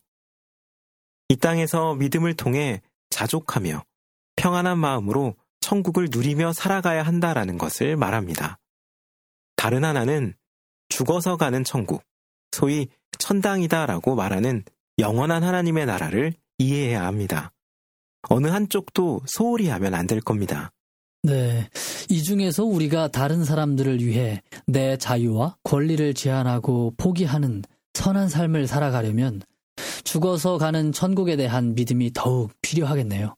이 땅에서 믿음을 통해 자족하며 평안한 마음으로 천국을 누리며 살아가야 한다라는 것을 말합니다. 다른 하나는 죽어서 가는 천국, 소위 천당이다라고 말하는 영원한 하나님의 나라를 이해해야 합니다. 어느 한쪽도 소홀히 하면 안 될 겁니다. 네, 이 중에서 우리가 다른 사람들을 위해 내 자유와 권리를 제한하고 포기하는 선한 삶을 살아가려면 죽어서 가는 천국에 대한 믿음이 더욱 필요하겠네요.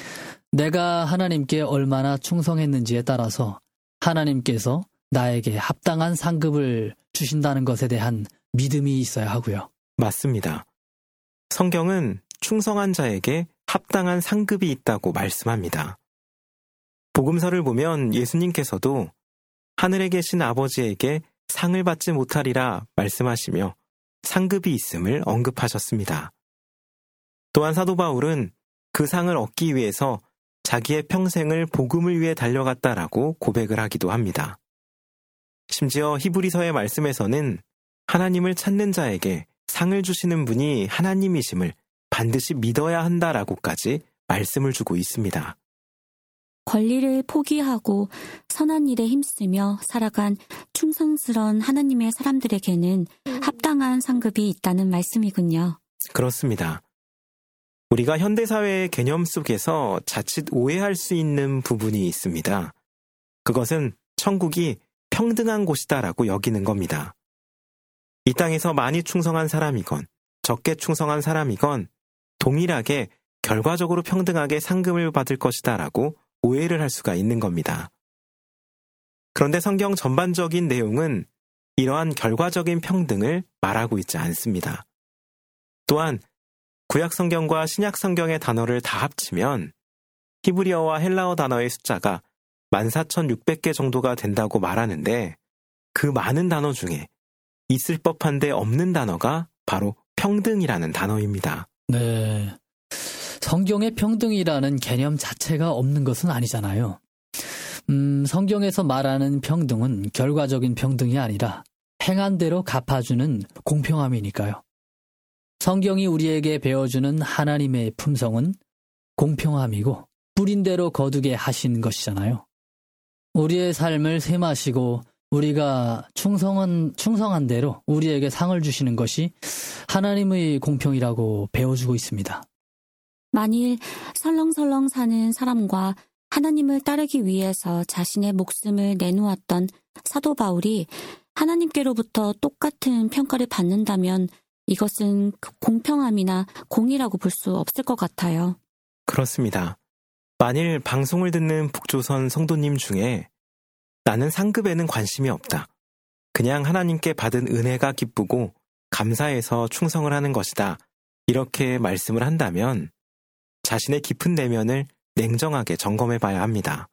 내가 하나님께 얼마나 충성했는지에 따라서 하나님께서 나에게 합당한 상급을 주신다는 것에 대한 믿음이 있어야 하고요. 맞습니다. 성경은 충성한 자에게 합당한 상급이 있다고 말씀합니다. 복음서를 보면 예수님께서도 하늘에 계신 아버지에게 상을 받지 못하리라 말씀하시며 상급이 있음을 언급하셨습니다. 또한 사도 바울은 그 상을 얻기 위해서 자기의 평생을 복음을 위해 달려갔다라고 고백을 하기도 합니다. 심지어 히브리서의 말씀에서는 하나님을 찾는 자에게 상을 주시는 분이 하나님이심을 반드시 믿어야 한다라고까지 말씀을 주고 있습니다. 권리를 포기하고 선한 일에 힘쓰며 살아간 충성스러운 하나님의 사람들에게는 합당한 상급이 있다는 말씀이군요. 그렇습니다. 우리가 현대사회의 개념 속에서 자칫 오해할 수 있는 부분이 있습니다. 그것은 천국이 평등한 곳이다라고 여기는 겁니다. 이 땅에서 많이 충성한 사람이건 적게 충성한 사람이건 동일하게 결과적으로 평등하게 상급을 받을 것이다라고 오해를 할 수가 있는 겁니다. 그런데 성경 전반적인 내용은 이러한 결과적인 평등을 말하고 있지 않습니다. 또한 구약 성경과 신약 성경의 단어를 다 합치면 히브리어와 헬라어 단어의 숫자가 만 사천육백 개 정도가 된다고 말하는데 그 많은 단어 중에 있을 법한데 없는 단어가 바로 평등이라는 단어입니다. 네. 성경에 평등이라는 개념 자체가 없는 것은 아니잖아요. 음, 성경에서 말하는 평등은 결과적인 평등이 아니라 행한 대로 갚아주는 공평함이니까요. 성경이 우리에게 배워주는 하나님의 품성은 공평함이고 뿌린 대로 거두게 하신 것이잖아요. 우리의 삶을 셈하시고 우리가 충성한, 충성한 대로 우리에게 상을 주시는 것이 하나님의 공평이라고 배워주고 있습니다. 만일 설렁설렁 사는 사람과 하나님을 따르기 위해서 자신의 목숨을 내놓았던 사도 바울이 하나님께로부터 똑같은 평가를 받는다면 이것은 공평함이나 공의라고 볼 수 없을 것 같아요. 그렇습니다. 만일 방송을 듣는 북조선 성도님 중에 나는 상급에는 관심이 없다. 그냥 하나님께 받은 은혜가 기쁘고 감사해서 충성을 하는 것이다. 이렇게 말씀을 한다면 자신의 깊은 내면을 냉정하게 점검해 봐야 합니다.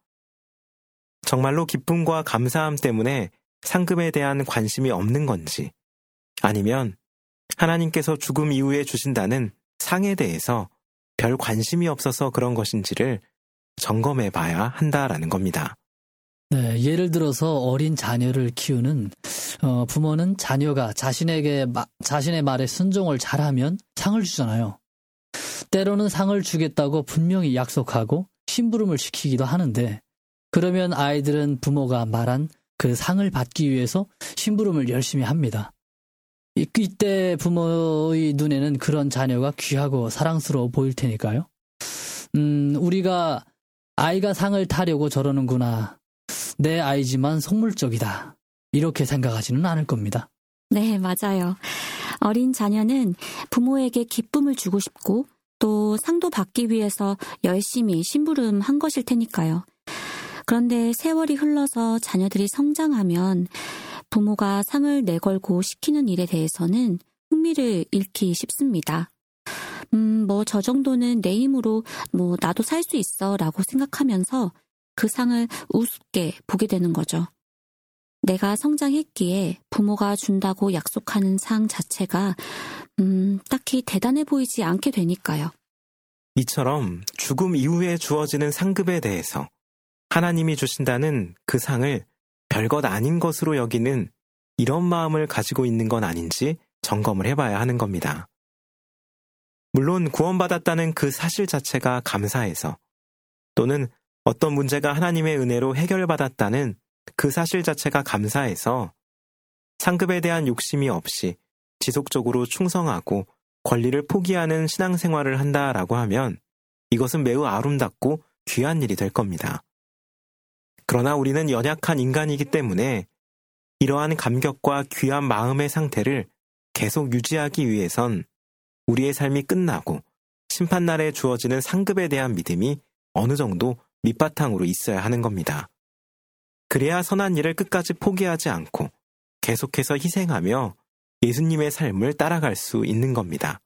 정말로 기쁨과 감사함 때문에 상급에 대한 관심이 없는 건지 아니면 하나님께서 죽음 이후에 주신다는 상에 대해서 별 관심이 없어서 그런 것인지를 점검해 봐야 한다라는 겁니다. 네, 예를 들어서 어린 자녀를 키우는 어, 부모는 자녀가 자신에게 마, 자신의 말에 순종을 잘하면 상을 주잖아요. 때로는 상을 주겠다고 분명히 약속하고 심부름을 시키기도 하는데 그러면 아이들은 부모가 말한 그 상을 받기 위해서 심부름을 열심히 합니다. 이, 이때 부모의 눈에는 그런 자녀가 귀하고 사랑스러워 보일 테니까요. 음, 우리가 아이가 상을 타려고 저러는구나. 내 아이지만 속물적이다. 이렇게 생각하지는 않을 겁니다. 네, 맞아요. 어린 자녀는 부모에게 기쁨을 주고 싶고 또 상도 받기 위해서 열심히 심부름한 것일 테니까요. 그런데 세월이 흘러서 자녀들이 성장하면 부모가 상을 내걸고 시키는 일에 대해서는 흥미를 잃기 쉽습니다. 음, 뭐 저 정도는 내 힘으로 뭐 나도 살 수 있어 라고 생각하면서 그 상을 우습게 보게 되는 거죠. 내가 성장했기에 부모가 준다고 약속하는 상 자체가 음, 딱히 대단해 보이지 않게 되니까요. 이처럼 죽음 이후에 주어지는 상급에 대해서 하나님이 주신다는 그 상을 별것 아닌 것으로 여기는 이런 마음을 가지고 있는 건 아닌지 점검을 해봐야 하는 겁니다. 물론 구원받았다는 그 사실 자체가 감사해서 또는 어떤 문제가 하나님의 은혜로 해결받았다는 그 사실 자체가 감사해서 상급에 대한 욕심이 없이 지속적으로 충성하고 권리를 포기하는 신앙생활을 한다라고 하면 이것은 매우 아름답고 귀한 일이 될 겁니다. 그러나 우리는 연약한 인간이기 때문에 이러한 감격과 귀한 마음의 상태를 계속 유지하기 위해선 우리의 삶이 끝나고 심판날에 주어지는 상급에 대한 믿음이 어느 정도 밑바탕으로 있어야 하는 겁니다. 그래야 선한 일을 끝까지 포기하지 않고 계속해서 희생하며 예수님의 삶을 따라갈 수 있는 겁니다.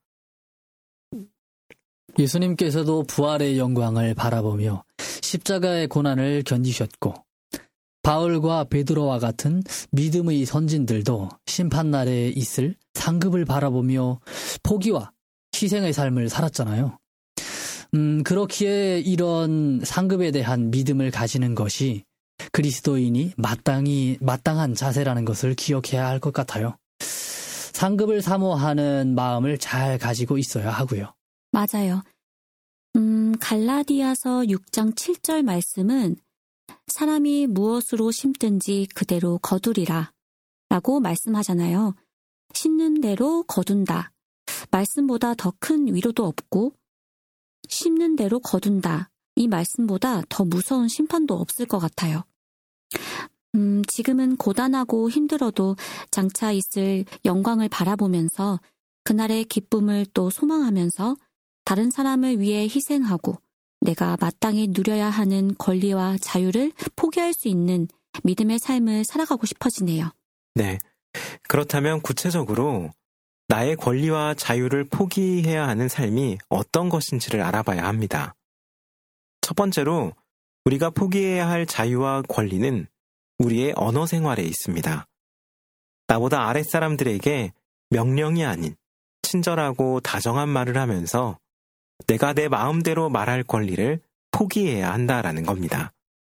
예수님께서도 부활의 영광을 바라보며 십자가의 고난을 견디셨고 바울과 베드로와 같은 믿음의 선진들도 심판날에 있을 상급을 바라보며 포기와 희생의 삶을 살았잖아요. 음, 그렇기에 이런 상급에 대한 믿음을 가지는 것이 그리스도인이 마땅히, 마땅한 자세라는 것을 기억해야 할 것 같아요. 상급을 사모하는 마음을 잘 가지고 있어야 하고요. 맞아요. 음, 갈라디아서 육 장 칠 절 말씀은 사람이 무엇으로 심든지 그대로 거두리라 라고 말씀하잖아요. 심는 대로 거둔다. 말씀보다 더 큰 위로도 없고 심는 대로 거둔다. 이 말씀보다 더 무서운 심판도 없을 것 같아요. 음, 지금은 고단하고 힘들어도 장차 있을 영광을 바라보면서 그날의 기쁨을 또 소망하면서 다른 사람을 위해 희생하고 내가 마땅히 누려야 하는 권리와 자유를 포기할 수 있는 믿음의 삶을 살아가고 싶어지네요. 네. 그렇다면 구체적으로 나의 권리와 자유를 포기해야 하는 삶이 어떤 것인지를 알아봐야 합니다. 첫 번째로 우리가 포기해야 할 자유와 권리는 우리의 언어 생활에 있습니다. 나보다 아랫사람들에게 명령이 아닌 친절하고 다정한 말을 하면서 내가 내 마음대로 말할 권리를 포기해야 한다라는 겁니다.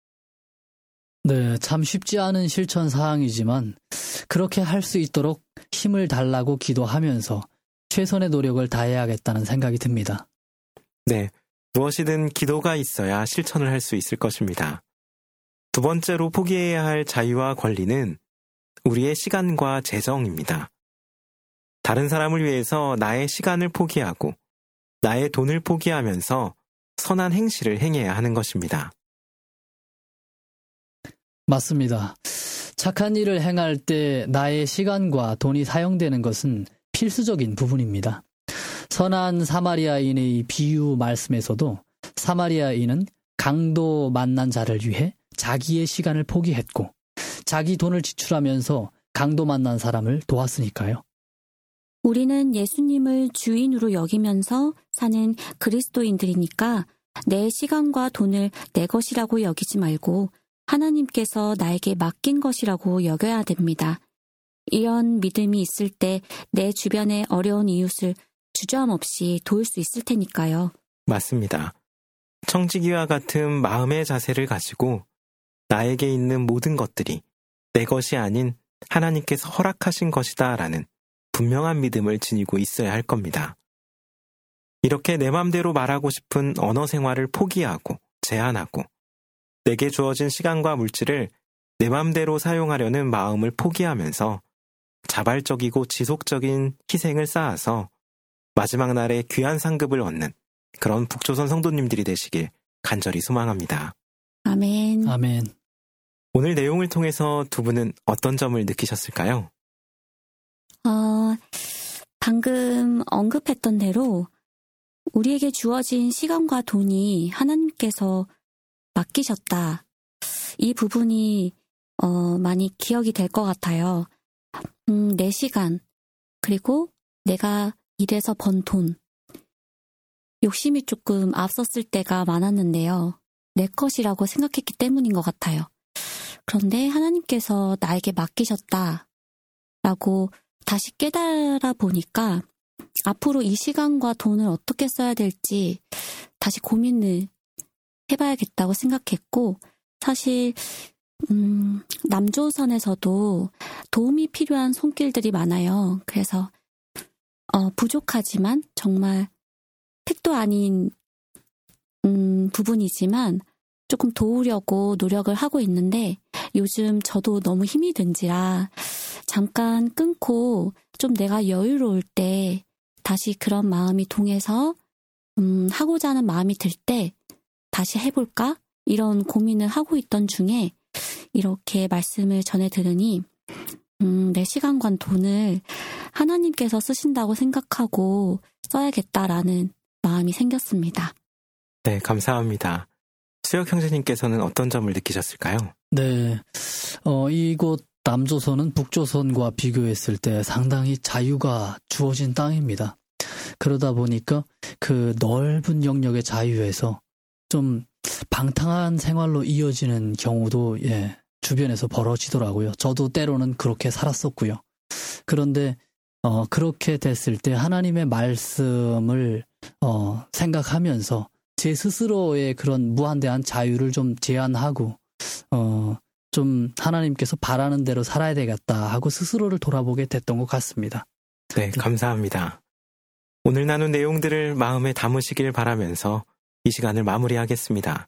네, 참 쉽지 않은 실천 사항이지만 그렇게 할 수 있도록 힘을 달라고 기도하면서 최선의 노력을 다해야겠다는 생각이 듭니다. 네, 무엇이든 기도가 있어야 실천을 할 수 있을 것입니다. 두 번째로 포기해야 할 자유와 권리는 우리의 시간과 재정입니다. 다른 사람을 위해서 나의 시간을 포기하고 나의 돈을 포기하면서 선한 행실을 행해야 하는 것입니다. 맞습니다. 착한 일을 행할 때 나의 시간과 돈이 사용되는 것은 필수적인 부분입니다. 선한 사마리아인의 비유 말씀에서도 사마리아인은 강도 만난 자를 위해 자기의 시간을 포기했고 자기 돈을 지출하면서 강도 만난 사람을 도왔으니까요. 우리는 예수님을 주인으로 여기면서 사는 그리스도인들이니까 내 시간과 돈을 내 것이라고 여기지 말고 하나님께서 나에게 맡긴 것이라고 여겨야 됩니다. 이런 믿음이 있을 때 내 주변의 어려운 이웃을 주저함 없이 도울 수 있을 테니까요. 맞습니다. 청지기와 같은 마음의 자세를 가지고 나에게 있는 모든 것들이 내 것이 아닌 하나님께서 허락하신 것이다라는 분명한 믿음을 지니고 있어야 할 겁니다. 이렇게 내 맘대로 말하고 싶은 언어 생활을 포기하고 제한하고 내게 주어진 시간과 물질을 내 맘대로 사용하려는 마음을 포기하면서 자발적이고 지속적인 희생을 쌓아서 마지막 날에 귀한 상급을 얻는 그런 북조선 성도님들이 되시길 간절히 소망합니다. 아멘. 아멘. 오늘 내용을 통해서 두 분은 어떤 점을 느끼셨을까요? 어, 방금 언급했던 대로 우리에게 주어진 시간과 돈이 하나님께서 맡기셨다. 이 부분이 어, 많이 기억이 될 것 같아요. 음, 내 시간, 그리고 내가 일해서 번 돈. 욕심이 조금 앞섰을 때가 많았는데요. 내 것이라고 생각했기 때문인 것 같아요. 그런데 하나님께서 나에게 맡기셨다 라고 다시 깨달아 보니까 앞으로 이 시간과 돈을 어떻게 써야 될지 다시 고민을 해봐야겠다고 생각했고, 사실 음, 남조선에서도 도움이 필요한 손길들이 많아요. 그래서 어, 부족하지만 정말 택도 아닌 음, 부분이지만 조금 도우려고 노력을 하고 있는데, 요즘 저도 너무 힘이 든지라 잠깐 끊고 좀 내가 여유로울 때 다시 그런 마음이 동해서 음, 하고자 하는 마음이 들 때 다시 해볼까? 이런 고민을 하고 있던 중에 이렇게 말씀을 전해 들으니 음, 내 시간과 돈을 하나님께서 쓰신다고 생각하고 써야겠다라는 마음이 생겼습니다. 네, 감사합니다. 수혁 형제님께서는 어떤 점을 느끼셨을까요? 네, 어, 이곳 남조선은 북조선과 비교했을 때 상당히 자유가 주어진 땅입니다. 그러다 보니까 그 넓은 영역의 자유에서 좀 방탕한 생활로 이어지는 경우도 예, 주변에서 벌어지더라고요. 저도 때로는 그렇게 살았었고요. 그런데 어, 그렇게 됐을 때 하나님의 말씀을 어, 생각하면서 제 스스로의 그런 무한대한 자유를 좀 제한하고 어, 좀 하나님께서 바라는 대로 살아야 되겠다 하고 스스로를 돌아보게 됐던 것 같습니다. 네, 감사합니다. 오늘 나눈 내용들을 마음에 담으시길 바라면서 이 시간을 마무리하겠습니다.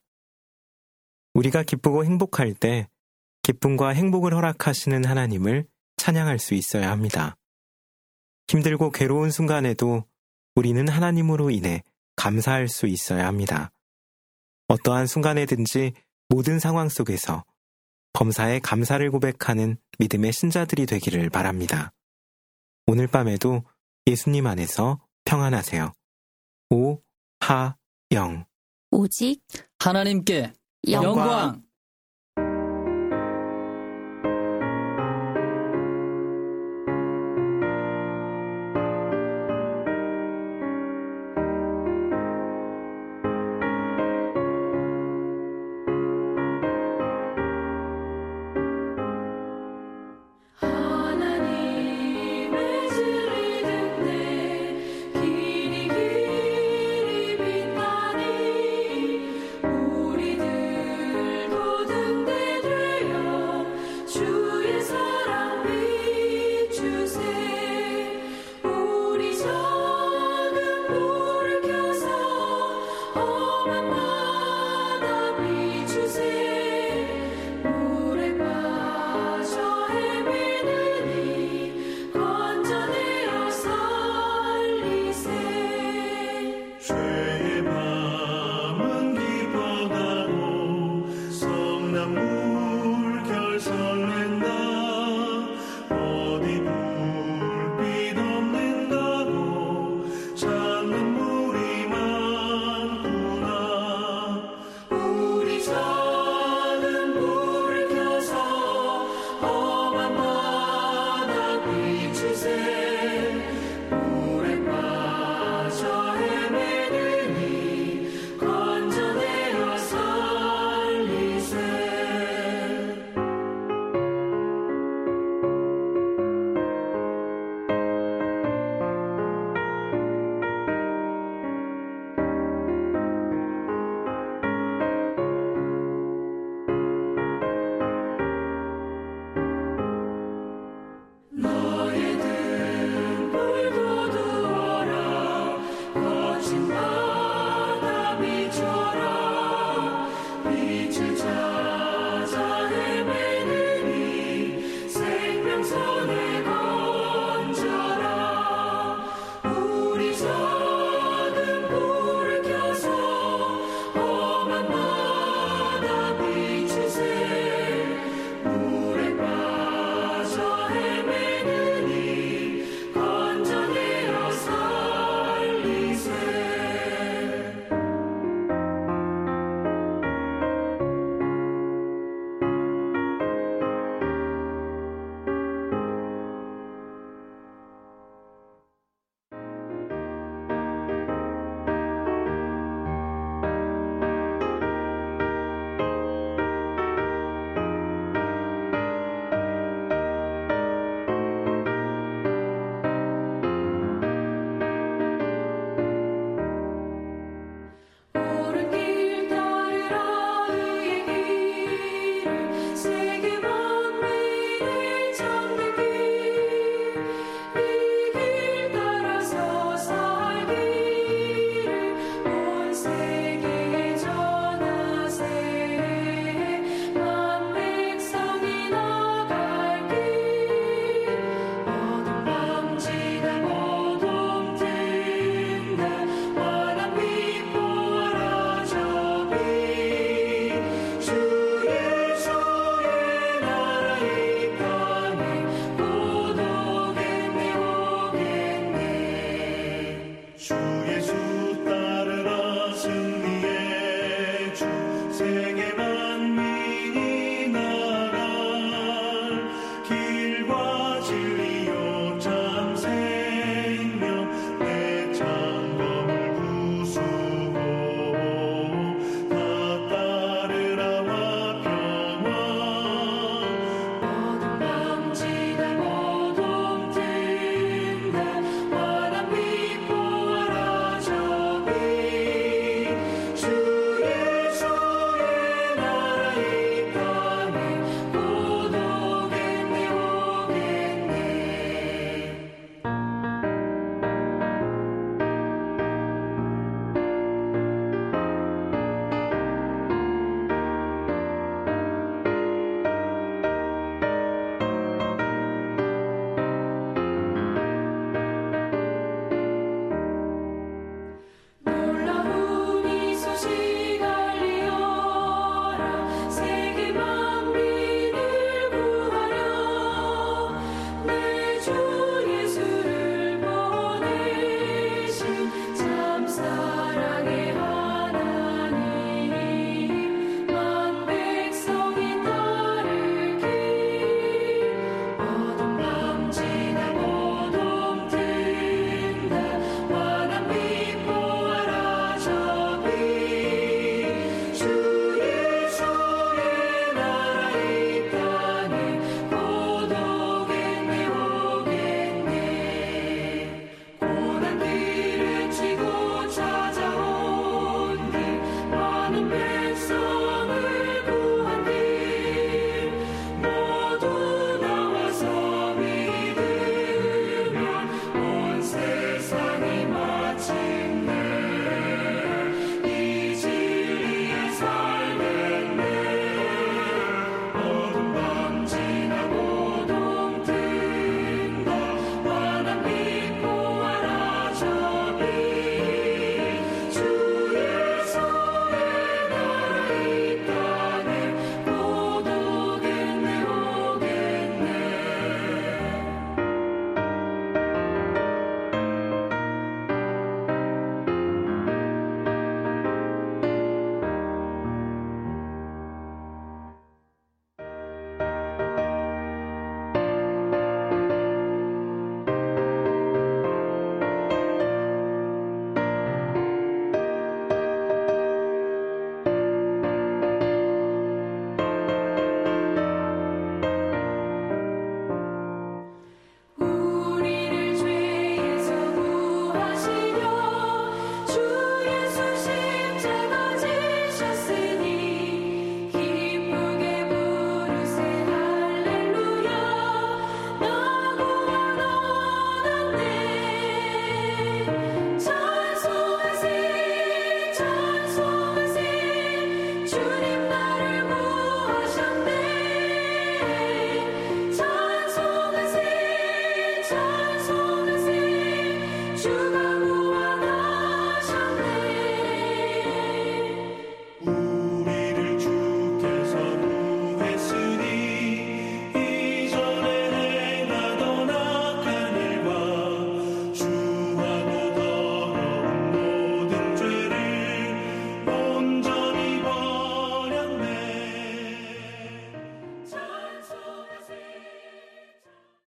우리가 기쁘고 행복할 때 기쁨과 행복을 허락하시는 하나님을 찬양할 수 있어야 합니다. 힘들고 괴로운 순간에도 우리는 하나님으로 인해 감사할 수 있어야 합니다. 어떠한 순간에든지 모든 상황 속에서 범사에 감사를 고백하는 믿음의 신자들이 되기를 바랍니다. 오늘 밤에도 예수님 안에서 평안하세요. 오, 하, 영. 오직 하나님께 영광. 영광.